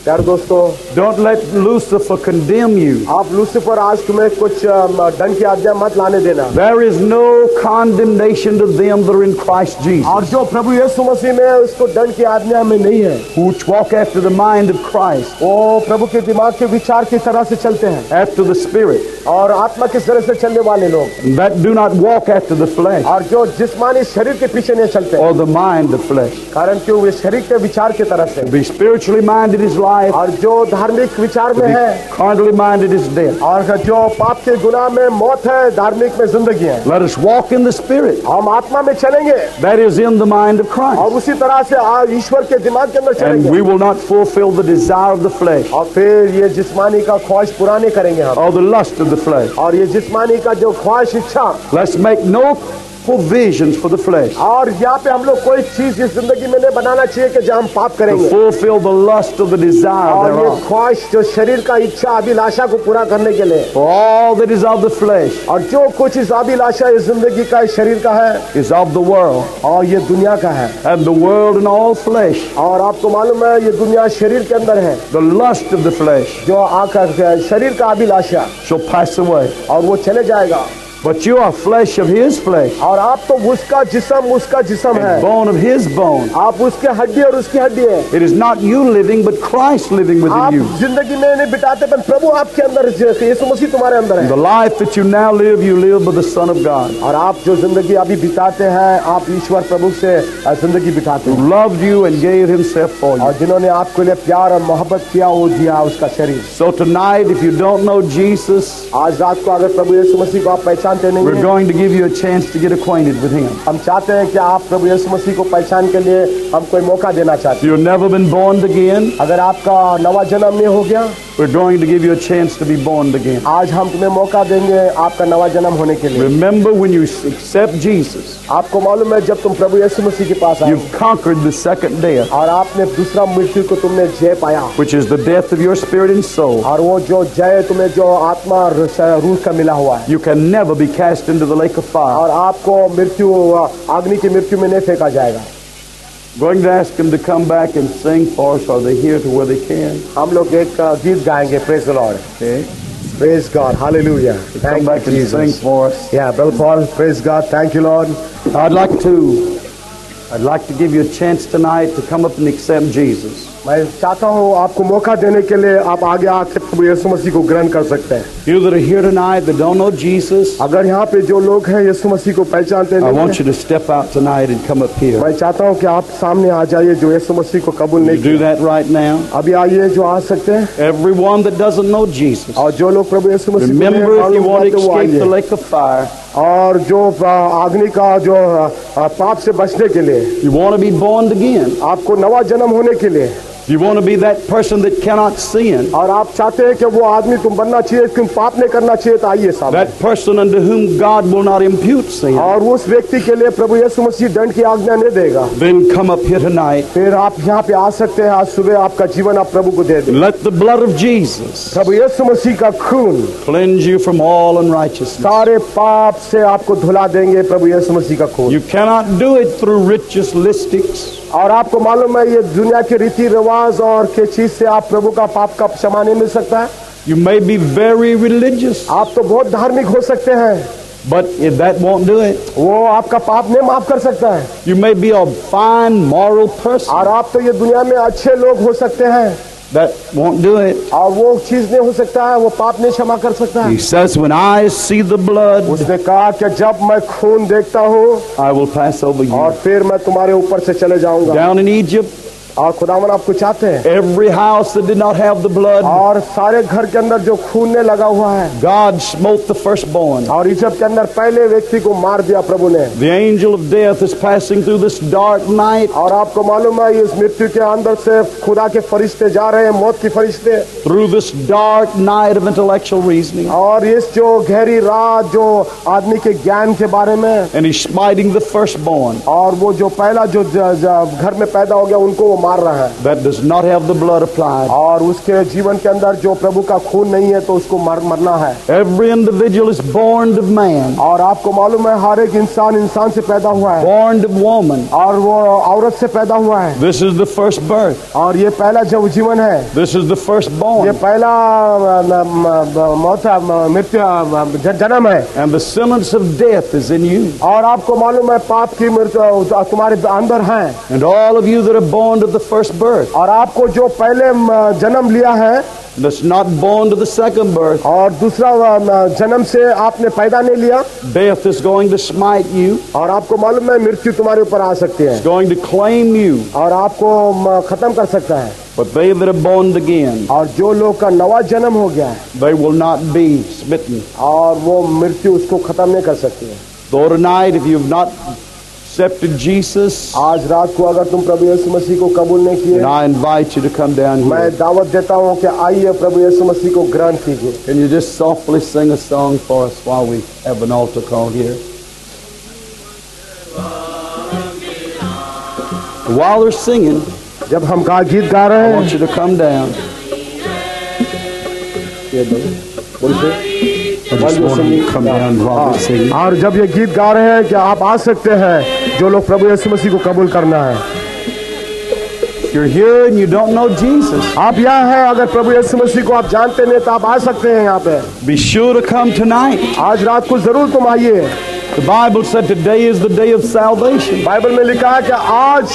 प्यारे दोस्तों, Don't let Lucifer condemn you. आप लूसीफर आज तुम्हें कुछ अम, दंड की आज्ञा मत लाने देना। There is no condemnation to them that are in Christ Jesus, और जो प्रभु यीशु मसीह में है, उसको दंड की आज्ञा में नहीं है। which walk after the mind of Christ, वो प्रभु के दिमाग के विचार की तरह से चलते हैं after the Spirit, और आत्मा की तरह से चलने वाले लोग, that do not walk after the flesh और जो जिस्मानी शरीर के पीछे नहीं चलते, or the mind of flesh. कारण क्यों वे शरीर के विचार की तरह से। To be spiritually minded is life, और जो धार्मिक विचार to में be है carnally minded is death. और जो पाप के गुनाह में मौत है, धार्मिक में जिंदगी है। Let us walk in the Spirit, हम आत्मा में चलेंगे that is in the mind of और Christ, उसी तरह से आज ईश्वर के दिमाग के अंदर and चलेंगे, we will not fulfill the desire of the flesh और फिर ये जिस्मानी का ख्वाहिश पूरा नहीं करेंगे हम, or the lust of the flesh. और ये जिस्मानी का जो ख्वाहिश इच्छा, Let's make no provisions for the flesh और यहाँ पे हम लोग कोई चीज इस जिंदगी में नहीं बनाना चाहिए कि जहाँ हम पाप to करेंगे, fulfill the lust of the desire और ये thereof. ख्वाहिश जो शरीर का इच्छा अभिलाषा को पूरा करने के लिए, For all that is of the flesh और जो कुछ इस अभिलाषा इस जिंदगी का इस शरीर का है is of the world, और ये दुनिया का है, and the world and all flesh, और आपको मालूम है ये दुनिया शरीर के अंदर है, the lust of the flesh, जो आकर शरीर का अभिलाषा, shall pass away. और वो चले जाएगा। But you are flesh of his flesh, और आप तो उसका जिस्म उसका जिस्म है, and bone of his bone. आप उसके हड्डी और उसकी हड्डी है। It is not you living, but Christ living आप within you. जिंदगी में नहीं बिताते, पर प्रभु आपके अंदर, यीशु मसीह तुम्हारे अंदर है। The life that you now live, you live by the Son of God, और आप जो जिंदगी अभी बिताते हैं, आप ईश्वर प्रभु से जिंदगी बिताते who हैं, loved you and gave himself for you. और जिन्होंने आपके लिए प्यार और मोहब्बत किया, वो दिया उसका शरीर। So tonight, if you don't know Jesus, आज रात को अगर प्रभु यीशु मसीह को आप पहचानते नहीं we're हैं, going to give you a chance to get acquainted with him. हम चाहते हैं कि आप प्रभु यीशु मसीह को पहचान के लिए हम कोई मौका देना चाहते If you've never been born again, हैं। अगर आपका नवा जन्म नहीं हो गया, we're going to give you a chance to be born again. आज हम तुम्हें मौका देंगे आपका नवा जन्म होने के लिए। Remember, when you accept Jesus, आपको मालूम है जब तुम प्रभु यीशु मसीह के पास आए you've conquered the second death, और आपने दूसरा मृत्यु को तुमने जय पाया, which is the death of your spirit and soul. और वो जो जय तुम्हें जो आत्मा और रूह का मिला हुआ है, You can never be cast into the lake of fire. और आपको मृत्यु अग्नि की मृत्यु में नहीं फेंका जाएगा। Going to ask them to come back and sing for us. Are they here to where they can? हम लोग एक गीत गाएंगे, praise the Lord, Okay. Praise God, hallelujah, Come thank back you and sing Jesus. for us. या brother Paul, praise God, thank you Lord. I'd like to, I'd like to give you a chance tonight to come up and accept Jesus. मैं चाहता हूँ आपको मौका देने के लिए आप आगे आके प्रभु यीशु मसीह को ग्रहण कर सकते हैं। You that are here tonight that don't know Jesus, अगर यहाँ पे जो लोग हैं यीशु मसीह को पहचानते I नहीं want हैं, you to step out tonight and come up here. मैं चाहता हूँ कि आप सामने आ जाइए जो यीशु मसीह को कबूल नहीं Do that right now. किया। अभी आइए जो आ सकते हैं, Everyone that doesn't know Jesus, और जो लोग प्रभु यीशु मसीह को नहीं remember, if you मालूम want है, to तो वो escape the आइए। lake of fire, और जो आ, अग्नि का जो आ, पाप से बचने के लिए, you want to be born again, आपको नवा जन्म होने के लिए, you want to be that person that cannot sin, और आप चाहते हैं कि वो आदमी तुम बनना चाहिए, तुम पाप नहीं करना चाहिए, तो आइए सामने। that person unto whom God will not impute sin, और उस व्यक्ति के लिए प्रभु यीशु मसीह दंड की आज्ञा नहीं देगा। then come up here tonight. फिर आप यहाँ पे आ सकते हैं। आज सुबह आपका जीवन आप प्रभु को दे दें। Let the blood of Jesus प्रभु यीशु मसीह का खून cleanse you from all unrighteousness. सारे पाप से आपको धुला देंगे, प्रभु यीशु मसीह का खून। You cannot do it through ritualistics. और आपको मालूम है ये दुनिया के रीति रिवाज और के चीज से आप प्रभु का पाप का क्षमा नहीं मिल सकता है। You may be very religious, आप तो बहुत धार्मिक हो सकते हैं, but if that won't do it, वो आपका पाप नहीं माफ कर सकता है। you may be a fine moral person, और आप तो ये दुनिया में अच्छे लोग हो सकते हैं, that won't do it. और वो चीज नहीं हो सकता है, वो पाप नहीं क्षमा कर सकता है। He says, when I see the blood, उसने कहा कि जब मैं खून देखता हूँ I will pass over और you. फिर मैं तुम्हारे ऊपर से चले जाऊंगा। Down in Egypt, और खुदावन आपको चाहते हैं, every house that did not have the blood, और सारे घर के अंदर जो खून ने लगा हुआ है, God smote the firstborn. और इजिप्ट के अंदर पहले व्यक्ति को मार दिया प्रभु ने। The angel of death is passing through this dark night, और आपको मालूम है इस मृत्यु के अंदर से खुदा के फरिश्ते जा रहे हैं, मौत के फरिश्ते, through this dark night of intellectual reasoning, और इस जो गहरी रात जो आदमी के ज्ञान के बारे में, and he's smiting the firstborn. और वो जो पहला जो ज, ज, घर में पैदा हो गया उनको वो मार रहा है, that does not have the blood applied. और उसके जीवन के अंदर जो प्रभु का खून नहीं है तो उसको मर मरना है। Every individual is born of man, और आपको मालूम है हर एक इंसान इंसान से पैदा हुआ है, born of woman. और वो औरत से पैदा हुआ है, This is the first birth. और ये पहला जो जीवन है, This is the ये firstborn. पहला मौत मृत्यु जन्म है। And the sentence of death is in you. और आपको मालूम है पाप की मृत्यु तुम्हारे अंदर है, And all of you that are born of the first birth, और आपको जो पहले जन्म लिया है that's not born to the second birth, और दूसरा जन्म से आपने पैदा नहीं लिया, death is going to smite you, और आपको मालूम है मृत्यु तुम्हारे ऊपर आ सकती है it's going to claim you. और आपको खत्म कर सकता है। But they that are born again, और जो लोग का नवा जन्म हो गया है, they will not be smitten. और वो मृत्यु उसको खत्म नहीं कर सकती है। So tonight, if you've not accepted Jesus, आज रात को अगर तुम प्रभु यीशु मसीह को कबूल नहीं किए, then I invite you to come down मैं here. दावत देता हूँ कि आइए प्रभु यीशु मसीह को ग्रहण कीजिए। Can you just softly sing a song for us while we have an altar call here? While they're singing, जब हम गा गीत गा रहे I हैं, want you to come down. I just want you to come down while they're singing. और जब ये गीत गा रहे हैं कि आप आ सकते हैं जो लोग प्रभु यीशु मसीह को कबूल करना है। If you're here and you don't know Jesus, आप यहाँ हैं, अगर प्रभु यीशु मसीह को आप जानते नहीं तो आप आ सकते हैं यहाँ पे। be sure to come tonight. आज रात को जरूर तुम आइए। The Bible said today is the day of salvation. Bible में लिखा है कि आज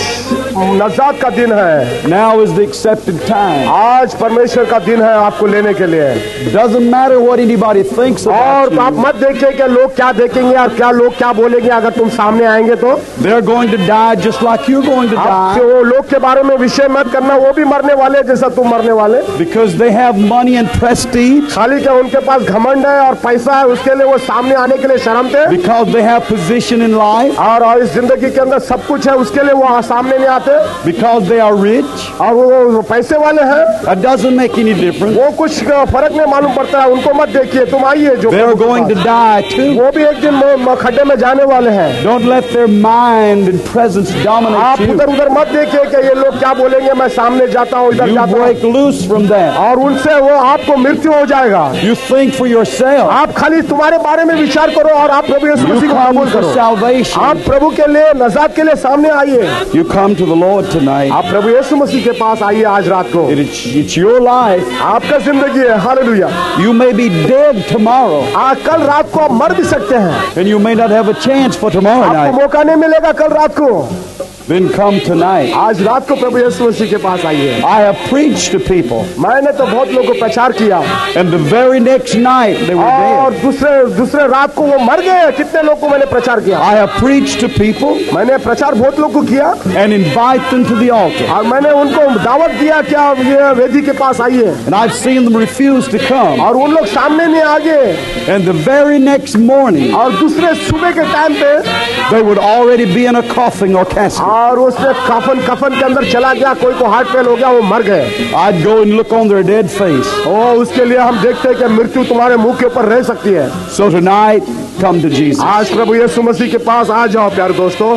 नजात का दिन है, Now is the accepted time. आज परमेश्वर का दिन है आपको लेने के लिए। Doesn't matter what anybody thinks about और आप you. मत देखिए कि लोग क्या देखेंगे और क्या लोग क्या बोलेंगे अगर तुम सामने आएंगे तो। They're going to die just like you're going to आप die, वो लोग के बारे में विषय मत करना, वो भी मरने वाले जैसा तुम मरने वाले। because they have money and prestige, खाली क्या उनके पास घमंड है और पैसा है उसके लिए वो सामने आने के लिए शर्म थे, because they have position in life, और, और इस जिंदगी के अंदर सब कुछ है उसके लिए वो सामने नहीं आते, because they are rich. और वो, वो पैसे वाले हैं, That doesn't make any difference. वो कुछ फर्क नहीं मालूम पड़ता है। उनको मत देखिए, तुम आइए जो They're going to die too. वो भी एक दिन म- खड्डे में जाने वाले हैं। Don't let their mind and presence आप dominate you. उधर उधर मत देखिए कि ये लोग क्या बोलेंगे, मैं सामने जाता हूँ इधर You जाता हूँ, break loose from that. और उनसे वो आपको मृत्यु हो जाएगा। You think for yourself. आप खाली तुम्हारे बारे में विचार करो और आप प्रभु यीशु You मसीह को come कबूल for करो। salvation. आप प्रभु के लिए नजात के लिए सामने आइए। You come to the Lord tonight. आप प्रभु यीशु मसीह के पास आइए आज रात को। It is, it's your life. आपका जिंदगी है, hallelujah. You may be dead tomorrow, आज कल रात को आप मर भी सकते हैं, and you may not have a chance for tomorrow आपको night. मौका नहीं मिलेगा कल रात को। Then come tonight. आज रात को प्रभु यीशु मसीह के पास आइए। I have preached to people, मैंने तो बहुत लोगों को प्रचार किया, and the very next night they were और dead. दूसरे दूसरे रात को वो मर गए। कितने लोगों को मैंने प्रचार किया, I have preached to people मैंने प्रचार बहुत लोगों को किया, and invite them to the altar, और मैंने उनको दावत दिया कि आप ये वेदी के पास आइए, and I've seen them refuse to come. और उन लोग सामने नहीं आगे, And the very next morning और दूसरे सुबह के टाइम पे they would already be in a coffin or casket. और उसने कफन कफन के अंदर चला गया, कोई को हार्ट फेल हो गया, वो मर गए। I'd go and look on their dead face. ओ उसके लिए हम देखते हैं कि मृत्यु तुम्हारे मुंह के ऊपर रह सकती है। So tonight, come to Jesus. आज प्रभु यीशु मसीह के पास आ जाओ प्यारे दोस्तों।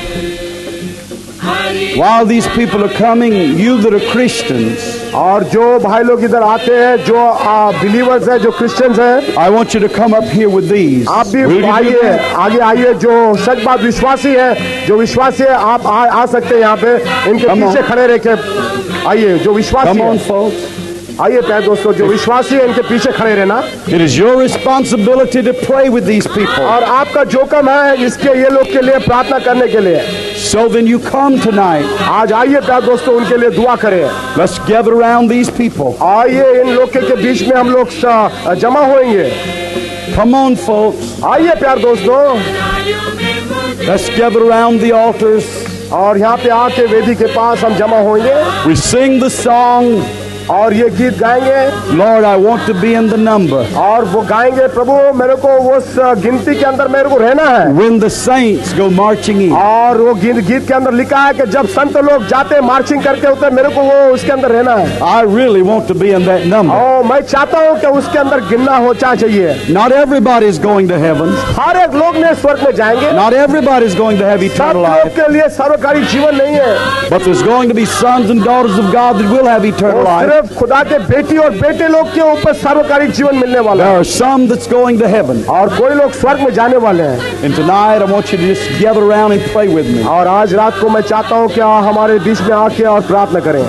While these people are coming, you that are Christians, और जो भाई लोग इधर आते हैं, जो बिलीवर्स हैं, जो क्रिश्चियंस हैं, I want you to come up here with these. आप भी Will you do आइए, that? आगे आइए। जो सच बात विश्वासी है, जो विश्वासी है, आप आ, आ सकते हैं यहाँ पे, इनके Come पीछे on. खड़े रह के आइए। जो विश्वासी Come on, है, folks. आइए प्यारे दोस्तों, जो विश्वासी है इनके पीछे खड़े रहना। It is your responsibility to pray with these people. और आपका जोखम है इसके ये लोग के लिए प्रार्थना करने के लिए। So then you come tonight. आज आइए प्यारे दोस्तों, उनके लिए दुआ करें। Let's gather around these people. आइए इन लोग के, के बीच में हम लोग स- जमा होंगे। Come on, folks. आइए प्यारे दोस्तों, Let's gather around the altars. और यहाँ पे आके वेदी के पास हम जमा होंगे, We sing the song, और ये गीत गाएंगे Lord, I want to be in the number. और वो गाएंगे, प्रभु मेरे को उस गिनती के अंदर मेरे को रहना है। When the saints go marching in. और वो गीत गीत के अंदर लिखा है कि जब संत लोग जाते मार्चिंग करके होते, मेरे को वो उसके अंदर रहना है। I really want to be in that number. और मैं चाहता हूँ कि उसके अंदर गिनना होना चाहिए। Not everybody is going to heaven. हर एक लोग ने स्वर्ग में जाएंगे। Not everybody is going to have सब eternal लोग life. के लिए सर्वकारी जीवन नहीं है। But there's going to be sons and daughters of God that will have eternal वो life. सिर्फ खुदा के बेटी और बेटे लोग के ऊपर सर्वकारी जीवन मिलने वाला There है। are some that's going to heaven. और कोई लोग स्वर्ग में जाने वाले हैं। And tonight I want you to just gather around and pray with me. और आज रात को मैं चाहता हूँ कि हमारे बीच में आके और प्रार्थना करें।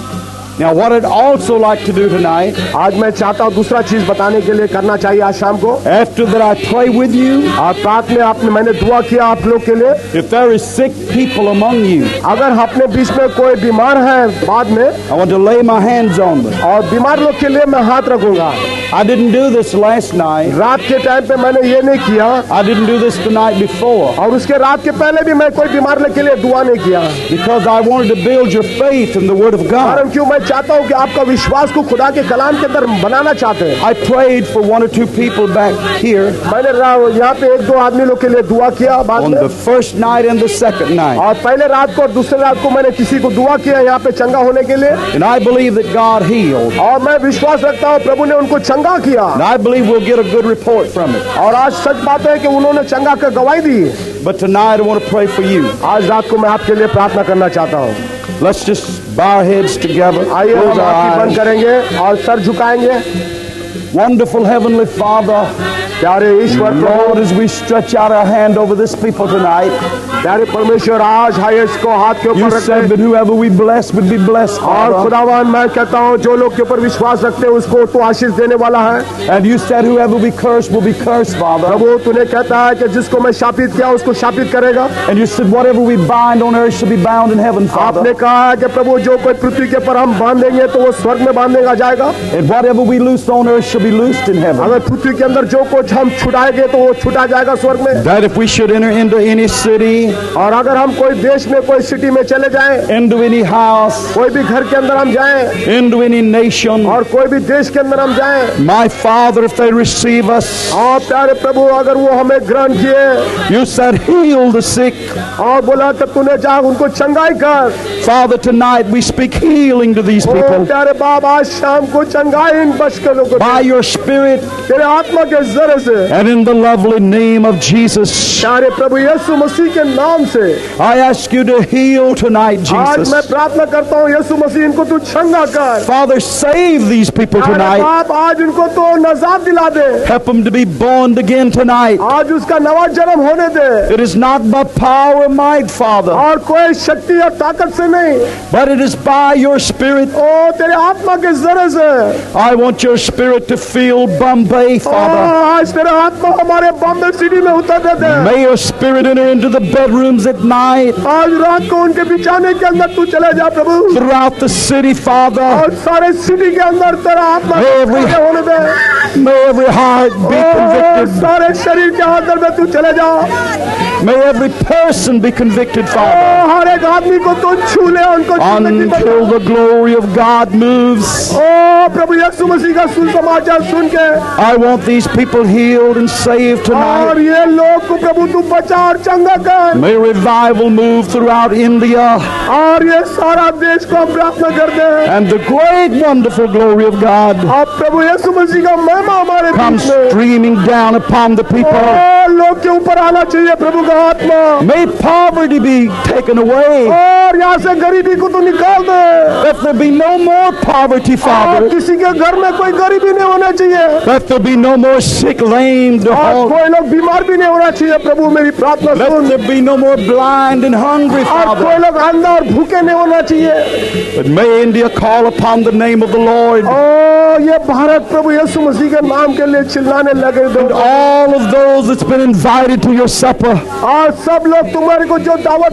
Now what I'd also like to do tonight, आज मैं चाहता हूँ दूसरा चीज बताने के लिए करना चाहिए आज शाम को। after that I pray with you, और रात में आपने मैंने दुआ किया आप लोग के लिए। if there is sick people among you, अगर अपने बीच में कोई बीमार है बाद में, I want to lay my hands on them. और बीमार लोग के लिए मैं हाथ रखूंगा। I didn't do this last night. रात के टाइम पे मैंने ये नहीं किया, I didn't do this the night before और उसके रात के पहले भी मैं कोई बीमार लोग के लिए दुआ नहीं किया। because I wanted to build your faith in the Word of God. कारण क्यों, मैं चाहता हूँ कि आपका विश्वास को खुदा के कलाम के अंदर बनाना चाहते हैं। I prayed for one or two people back here मैंने रा- यहाँ पे एक दो आदमी लोग के लिए दुआ किया बाद on में, the first night and the second night. और पहले रात को और दूसरे रात को मैंने किसी को दुआ किया यहाँ पे चंगा होने के लिए। And I believe that God healed. और मैं विश्वास रखता हूँ प्रभु ने उनको चंगा किया। And I believe we'll get a good report from it. और आज सच बात है कि उन्होंने चंगा कर गवाही दी। But tonight I want to pray for you. आज रात को मैं आपके लिए प्रार्थना करना चाहता हूँ। Let's just bow our heads together. आइए Close हम our आंखें बंद eyes. करेंगे और सर झुकाएंगे। Wonderful Heavenly Father, प्यारे ईश्वर Lord, Prabhu, as we stretch out our hand over this people tonight, प्यारे परमेश्वर, आज हाय इसको हाथ के you ऊपर said रखते that whoever we bless would be blessed, और Father. खुदावन मैं कहता हूँ जो लोग के ऊपर विश्वास रखते हैं उसको तो आशीष देने वाला है। And you said whoever we curse will be cursed, Father. प्रभु तूने कहता है कि जिसको मैं शापित किया उसको शापित करेगा। And you said whatever we bind on earth shall be bound in heaven, आपने Father. कहा है कि प्रभु जो कोई पृथ्वी के ऊपर हम बांधेंगे तो वो स्वर्ग में बांधेगा जाएगा। And whatever we loose on earth shall be loosed in heaven. अगर पृथ्वी के अंदर जो कुछ हम छुड़ाएंगे तो वो छुटा जाएगा स्वर्ग में। That if we should enter into any city, और अगर हम कोई देश में कोई सिटी में चले जाएं, into any house, कोई भी घर के अंदर हम जाएं, into any nation, और कोई भी देश के अंदर हम जाएं, my Father, if they receive us, और प्यारे प्रभु अगर वो हमें ग्रहण किए you said heal the sick. और बोला कि तूने जा उनको चंगाई कर। Father, tonight we speak healing to these O people. प्यारे बाप आज शाम को चंगाई इन बचकनों को By your Spirit तेरे आत्मा के जरिए से, and in the lovely name of Jesus, प्यारे प्रभु यीशु मसीह के नाम से I ask you to heal tonight, आज मैं Jesus. प्रार्थना करता हूँ यीशु मसीह इनको तू चंगा कर। Father, save these people प्यारे tonight. बाप आज इनको तो नजात दिला दे, Help them to be born again tonight. आज उसका नवा जन्म होने दे, It is not by power or might, Father, और कोई शक्ति और ताकत से नहीं, but it is by your Spirit. ओ तेरे आत्मा के जरिए से। I want your Spirit to fill Bombay, O Father. आज तेरा आत्मा हमारे बॉम्बे सिटी में उतर देते हैं। May your Spirit enter into the bedrooms at night, आज रात को उनके बिछाने के अंदर तू चले जा प्रभु, throughout the city, Father. और सारे सिटी के अंदर तेरा आत्मा Every- खड़े होने दे। May every heart be O convicted. सारे शरीर के अंदर में तू चले जा। May every person be convicted, O Father, हर एक आदमी को तू छू ले, उनको जिंदगी बना। until the glory of God moves. ओ प्रभु यीशु मसीह का सुसमाचार सुन के, I want these people healed and saved और tonight. ये लोग को प्रभु तू बचा और चंगा कर, May revival move throughout India, और ये सारा देश को हम प्रार्थना कर दे। and the great wonderful glory of God अब प्रभु यीशु मसीह का महिमा हमारे come बीच में, streaming down upon the people. ओ लोग के ऊपर आना चाहिए प्रभु का आत्मा, May poverty be taken away. और यहाँ से गरीबी को तू निकाल दे। Let there be no more poverty, और Father. किसी के घर में कोई गरीबी नहीं होना चाहिए, Let there be no more sick, lame, और halt. कोई लोग बीमार भी नहीं होना चाहिए प्रभु, मेरी प्रार्थना Let soon. there be no more blind and hungry, और कोई Father. लोग अंधा और भूखे नहीं होना चाहिए। But may India call upon the name of the Lord. ओ ये भारत प्रभु यीशु मसीह के नाम के लिए चिल्लाने लगे दो, All of those that's been invited to your supper, और सब लोग तुम्हारे को जो दावत दिए है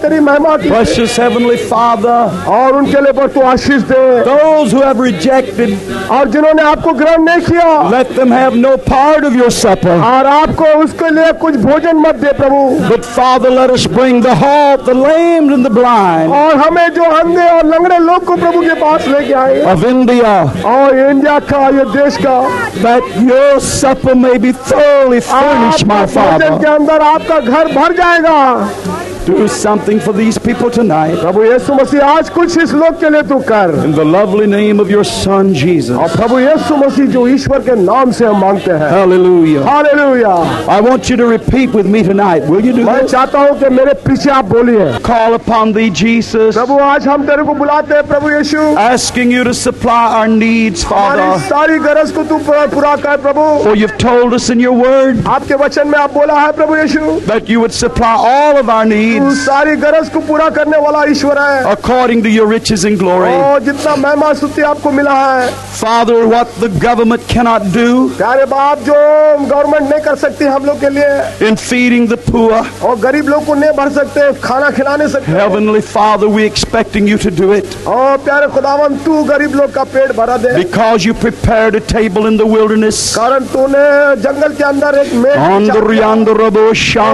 तेरी महिमा की। Precious Heavenly Father, और उनके लिए पर तू आशीष दे। those who have rejected, और जिन्होंने आपको ग्रहण नहीं किया, let them have no part of your supper. और आपको उसके लिए कुछ भोजन मत दे प्रभु। But Father, let us bring the halt, the lame, and the blind और हमें जो अंधे और लंगड़े लोग को प्रभु के पास लेके आए, of India, और इंडिया का, ये देश का, that your supper may be thoroughly furnished, my भोजन के Father. अंदर आपका घर भर जाएगा। Do something for these people tonight. प्रभु यीशु मसीह आज कुछ इस लोग के लिए तू कर। In the lovely name of your Son, Jesus. और प्रभु यीशु मसीह जो ईश्वर के नाम से हम मांगते हैं। Hallelujah. Hallelujah. I want you to repeat with me tonight. Will you do मैं this? चाहता हूँ कि मेरे पीछे आप बोलिए। Call upon thee, Jesus, प्रभु आज हम तेरे को बुलाते हैं प्रभु यीशु। asking you to supply our needs, हमारी Father. सारी गरज को तू पूरा पूरा कर प्रभु। For you've told us in your word आपके वचन में आप बोला है प्रभु यीशु, that you would supply all of our तू needs सारी गरज को पूरा करने वाला ईश्वर है। according to your riches and glory. और जितना महिमा स्तुति आपको मिला है, Father, what the government cannot do प्यारे बाप, जो गवर्नमेंट नहीं कर सकती हम लोग के लिए, in feeding the poor, और गरीब लोग को नहीं भर सकते, खाना खिला नहीं सकते, Heavenly Father, we're expecting you to do it और प्यारे खुदावन तू गरीब लोग का पेट भरा दे। because you prepared a table in the wilderness. कारण तूने जंगल के अंदर एक मेज बिछा दिया। Andriandorabo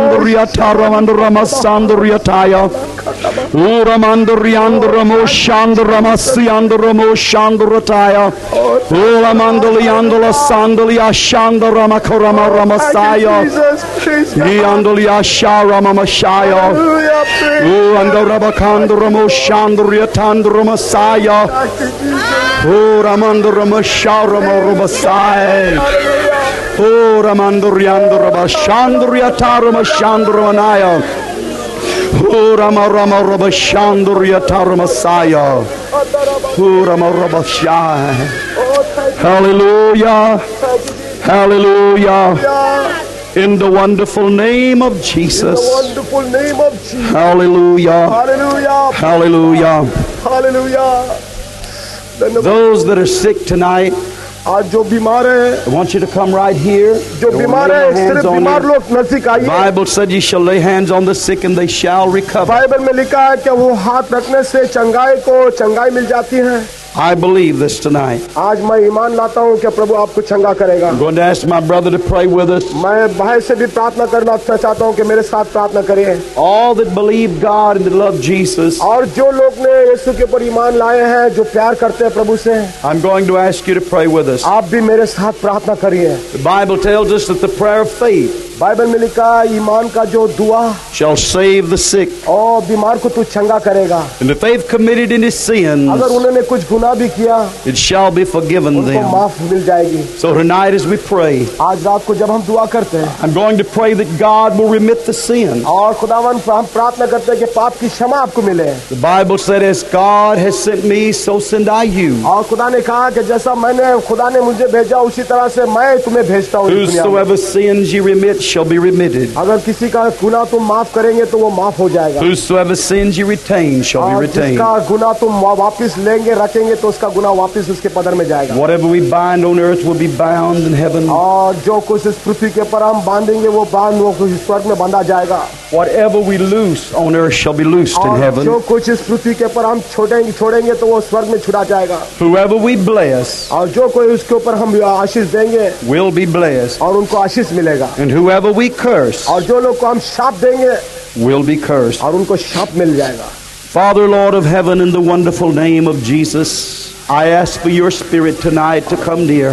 Shandriataramandaramasandriataya Uramandriandramo Shandramasiandramo Shandrataya Uramandaliandola Sandalia Shandaramakaramaramasaya Jesus, Jesus. Yandalia Sharamamashaya Hallelujah, praise Uandarabakandramo Shandriatandramasaya Uramandaramasharamaramasaya Oh, Ramandoriando Rabashandria Tarama Shandromanaya. Oh, Rama Rama Rabashandria Taramasaya. Oh, Rama Rabashai. Hallelujah. Hallelujah. In the wonderful name of Jesus. the wonderful name of Jesus. Hallelujah. Hallelujah. Hallelujah. Hallelujah. धन्यवाद। Those that are sick tonight, आज जो बीमार है, I want you to come right here. जो बीमार है, सिर्फ बीमार लोग नजदीक The आइए। Bible said you shall lay hands on the sick and they shall recover. Bible में लिखा है कि वो हाथ रखने से चंगाई को चंगाई मिल जाती है। I believe this tonight. आज मैं ईमान लाता हूँ कि प्रभु आपको चंगा करेगा। I'm going to ask my brother to pray with us. मैं भाई से भी प्रार्थना करना चाहता हूँ कि मेरे साथ प्रार्थना करें। All that believe God and that love Jesus, और जो लोग ने यीशु के ऊपर ईमान लाए हैं, जो प्यार करते हैं प्रभु से, I'm going to ask you to pray with us. आप भी मेरे साथ प्रार्थना करिए। The Bible tells us that the prayer of faith Bible में लिखा है ईमान का जो दुआ shall save the sick. और बीमार को तू चंगा करेगा। And if they've committed any sins, अगर उन्होंने कुछ गुनाह भी किया, it shall be forgiven उनको them. माफ मिल जाएगी। So tonight as we pray, आज रात को जब हम दुआ करते हैं, I'm going to pray that God will remit the sin. और खुदावन हम प्रार्थना करते हैं कि पाप की क्षमा आपको मिले। The Bible said, as God has sent me, so send I you. और खुदा ने कहा कि जैसा मैंने खुदा ने मुझे भेजा, उसी तरह से मैं तुम्हें भेजता हूँ इस दुनिया में। Whosoever sins you remit shall be remitted. अगर किसी का गुनाह तुम माफ करेंगे तो वो माफ हो जाएगा। Whosoever sins you retain shall be और retained. जिसका गुनाह तुम वापस लेंगे रखेंगे तो उसका गुनाह वापस उसके पदर में जाएगा। Whatever we bind on earth will be bound in heaven. और जो कुछ इस पृथ्वी के ऊपर हम बांधेंगे वो बांध वो कुछ स्वर्ग में बांधा जाएगा। Whatever we loose on earth shall be loosed in और heaven. जो कुछ इस पृथ्वी के ऊपर हम छोड़ेंगे छोड़ेंगे तो वो स्वर्ग में छुड़ा जाएगा। Whoever we bless और जो कोई उसके ऊपर हम आशीष देंगे will be blessed. और उनको आशीष मिलेगा। And whoever we curse और जो लोग को हम शाप देंगे will be cursed. और उनको शाप मिल जाएगा। Father, Lord of heaven, in the wonderful name of Jesus, I ask for your spirit tonight to come near.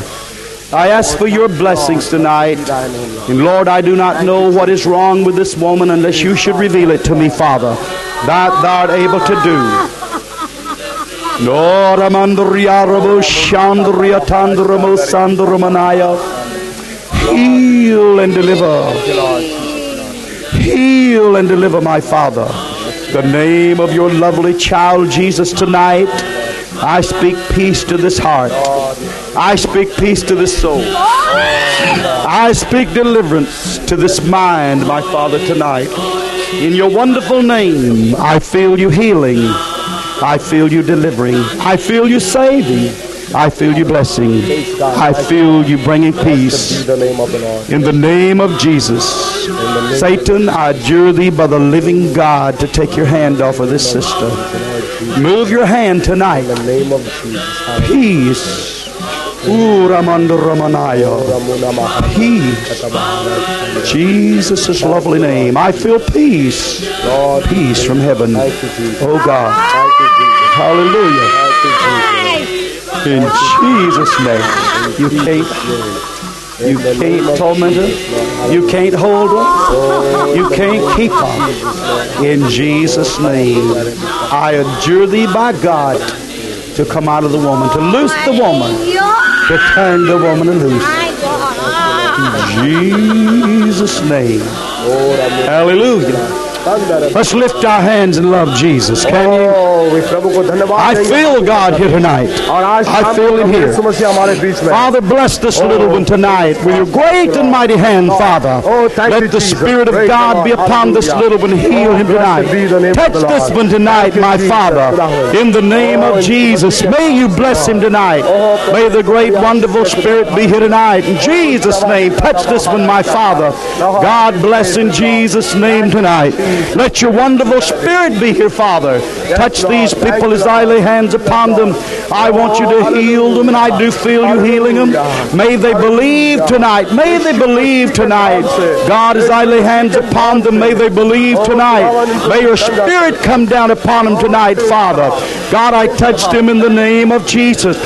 I ask for your blessings tonight. And Lord, I do not know what is wrong with this woman unless you should reveal it to me, Father. That thou art able to do. Lord, Amandriarabo Shandria Tandramo Sandramanaya. Heal and deliver. Heal and deliver, my Father. The name of your lovely child Jesus tonight. I speak peace to this heart. I speak peace to this soul. I speak deliverance to this mind, my Father, tonight. In your wonderful name, I feel you healing. I feel you delivering. I feel you saving. I feel you blessing. I feel you bringing peace. In the name of the Lord. In the name of Jesus. Satan, I adjure thee by the living God to take your hand off of this sister. Move your hand tonight. In the name of Jesus. Peace. Ooh, Ramanda Ramanaya. Peace. Jesus' lovely name. I feel peace. Peace from heaven. Oh God. Hallelujah. In Jesus' name. You can't. You can't torment her. You can't hold her. You can't keep her. In Jesus' name. I adjure thee by God to come out of the woman, to loose the woman, to turn the woman loose. In Jesus' name. Hallelujah. Let's lift our hands and love Jesus. Can you? I feel God here tonight. I feel Him here. Father, bless this little one tonight with your great and mighty hand, Father. Let the Spirit of God be upon this little one and heal him tonight. Touch this one tonight, my Father, in the name of Jesus. May you bless him tonight. May the great, wonderful Spirit be here tonight. In Jesus' name, touch this one, my Father. God bless in Jesus' name tonight. Let your wonderful Spirit be here, Father. Touch these people as I lay hands upon them. I want you to heal them, and I do feel you healing them. May they believe tonight. May they believe tonight. God, as I lay hands upon them, may they believe tonight. May your Spirit come down upon them tonight, Father. God, I touched them in the name of Jesus.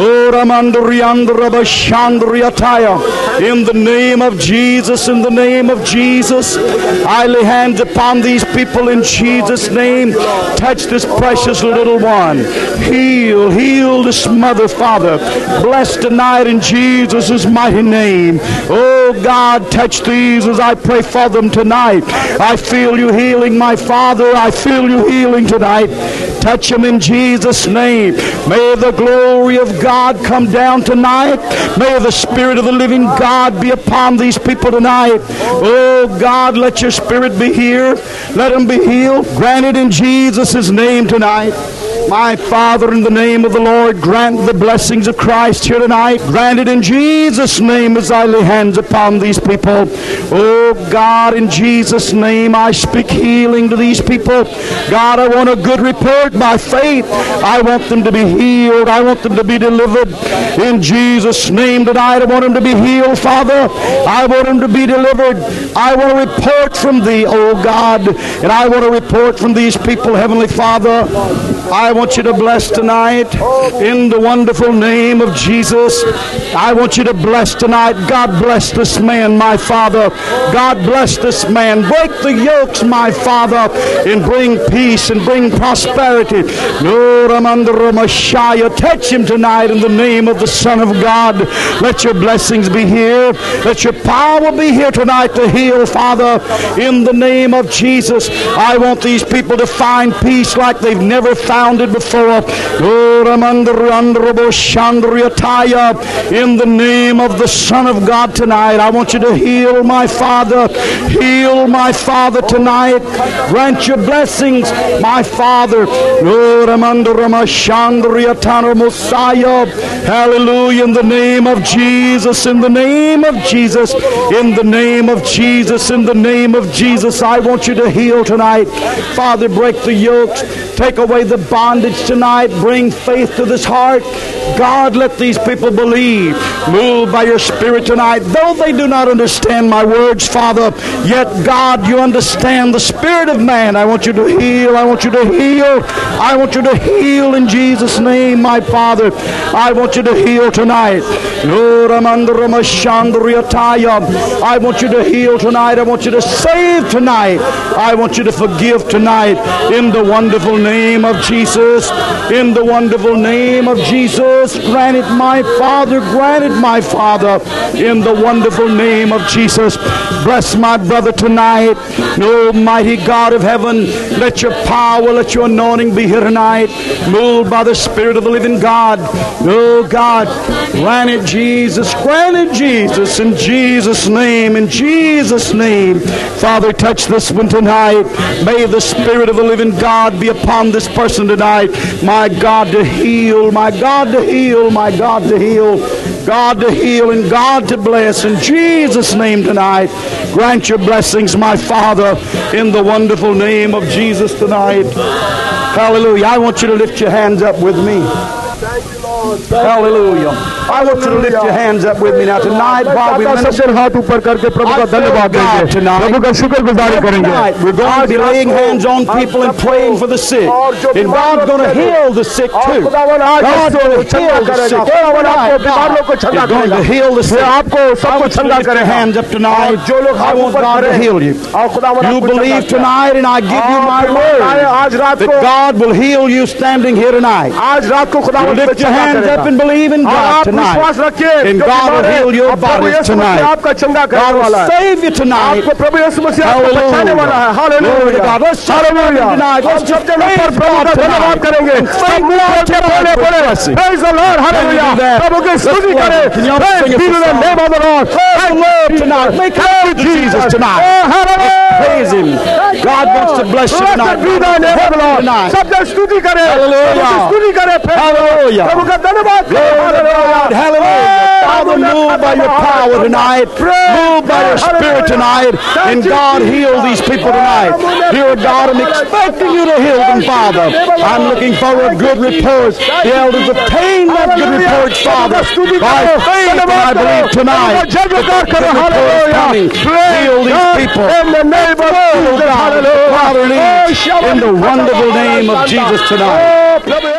In the name of Jesus, in the name of Jesus, I lay hands upon these people in Jesus' name. Touch this precious little one. Heal, heal this mother, Father. Bless tonight in Jesus' mighty name. Oh God, touch these as I pray for them tonight. I feel you healing, my Father. I feel you healing tonight. Touch them in Jesus' name. May the glory of God come down tonight. May the Spirit of the living God be upon these people tonight. Oh God, let your Spirit be here. Let them be healed. Granted in Jesus' name tonight. My Father, in the name of the Lord, grant the blessings of Christ here tonight. Grant it in Jesus' name as I lay hands upon these people. Oh God, in Jesus' name, I speak healing to these people. God, I want a good report by faith. I want them to be healed. I want them to be delivered. In Jesus' name tonight, I want them to be healed, Father. I want them to be delivered. I want a report from thee, oh God. And I want a report from these people, Heavenly Father. I want you to bless tonight in the wonderful name of Jesus. I want you to bless tonight. God bless this man, my Father. God bless this man. Break the yokes, my Father, and bring peace and bring prosperity. Touch him tonight in the name of the Son of God. Let your blessings be here. Let your power be here tonight to heal, Father, in the name of Jesus. I want these people to find peace like they've never found it before. In the name of the Son of God tonight, I want you to heal, my Father. Heal, my Father, tonight. Grant your blessings, my Father. Hallelujah. In the name of Jesus, in the name of Jesus, in the name of Jesus, in the name of Jesus, I want you to heal tonight. Father, break the yokes. Take away the bondage tonight. Bring faith to this heart. God, let these people believe. Move by your Spirit tonight. Though they do not understand my words, Father, yet, God, you understand the spirit of man. I want you to heal. I want you to heal. I want you to heal in Jesus' name, my Father. I want you to heal tonight. I want you to heal tonight. I want you to save tonight. I want you to forgive tonight in the wonderful name of Jesus. In the wonderful name of Jesus. Grant it, my Father. Grant it, my Father. In the wonderful name of Jesus. Bless my brother tonight. Almighty God of heaven, let your power, let your anointing be here tonight. Moved by the Spirit of the living God. Oh God, grant it, Jesus. Grant it, Jesus. In Jesus' name. In Jesus' name. Father, touch this one tonight. May the Spirit of the living God be upon this person tonight. My God, to heal. My God, to heal. My God, to heal. God to heal and God to bless. In Jesus' name tonight, grant your blessings, my Father, in the wonderful name of Jesus tonight. Hallelujah. I want you to lift your hands up with me. Hallelujah. I want you to lift your hands up with me now tonight while we minister. हाथ ऊपर करके प्रभु का धन्यवाद देंगे, प्रभु का शुक्रगुजारी करेंगे. We're going to be laying hands on people and praying for the sick. And God's going to heal the sick too. God's going to heal the sick. He's going to heal the sick. I want you to lift your hands up tonight. I want God to heal you. You believe tonight, and I give you my word that God will heal you standing here tonight. You lift your hands up and believe in God tonight. And God will heal your bodies tonight. God will save you tonight. Hallelujah. Glory to God. Let's celebrate tonight. Let's just praise God tonight. And thank God tonight for blessing. Praise the Lord. Hallelujah. प्रभु की स्तुति करें. Praise be to the name of the Lord. Praise the Lord tonight. Make love to Jesus tonight. Praise Him. God wants to bless you tonight. Blessed be the name of the Lord. सब जन स्तुति करें. Hallelujah. स्तुति करें. Hallelujah. प्रभु का धन्यवाद. Hallelujah. Hallelujah. Father, move by your power tonight. Move by your spirit tonight. And God, heal these people tonight. Dear God, I'm expecting you to heal them, Father. I'm looking for a good report. The elders obtain that good report, Father. By faith, and I believe tonight that the good report is coming. Heal these people. In the name of Jesus. Father, in the wonderful name of Jesus tonight.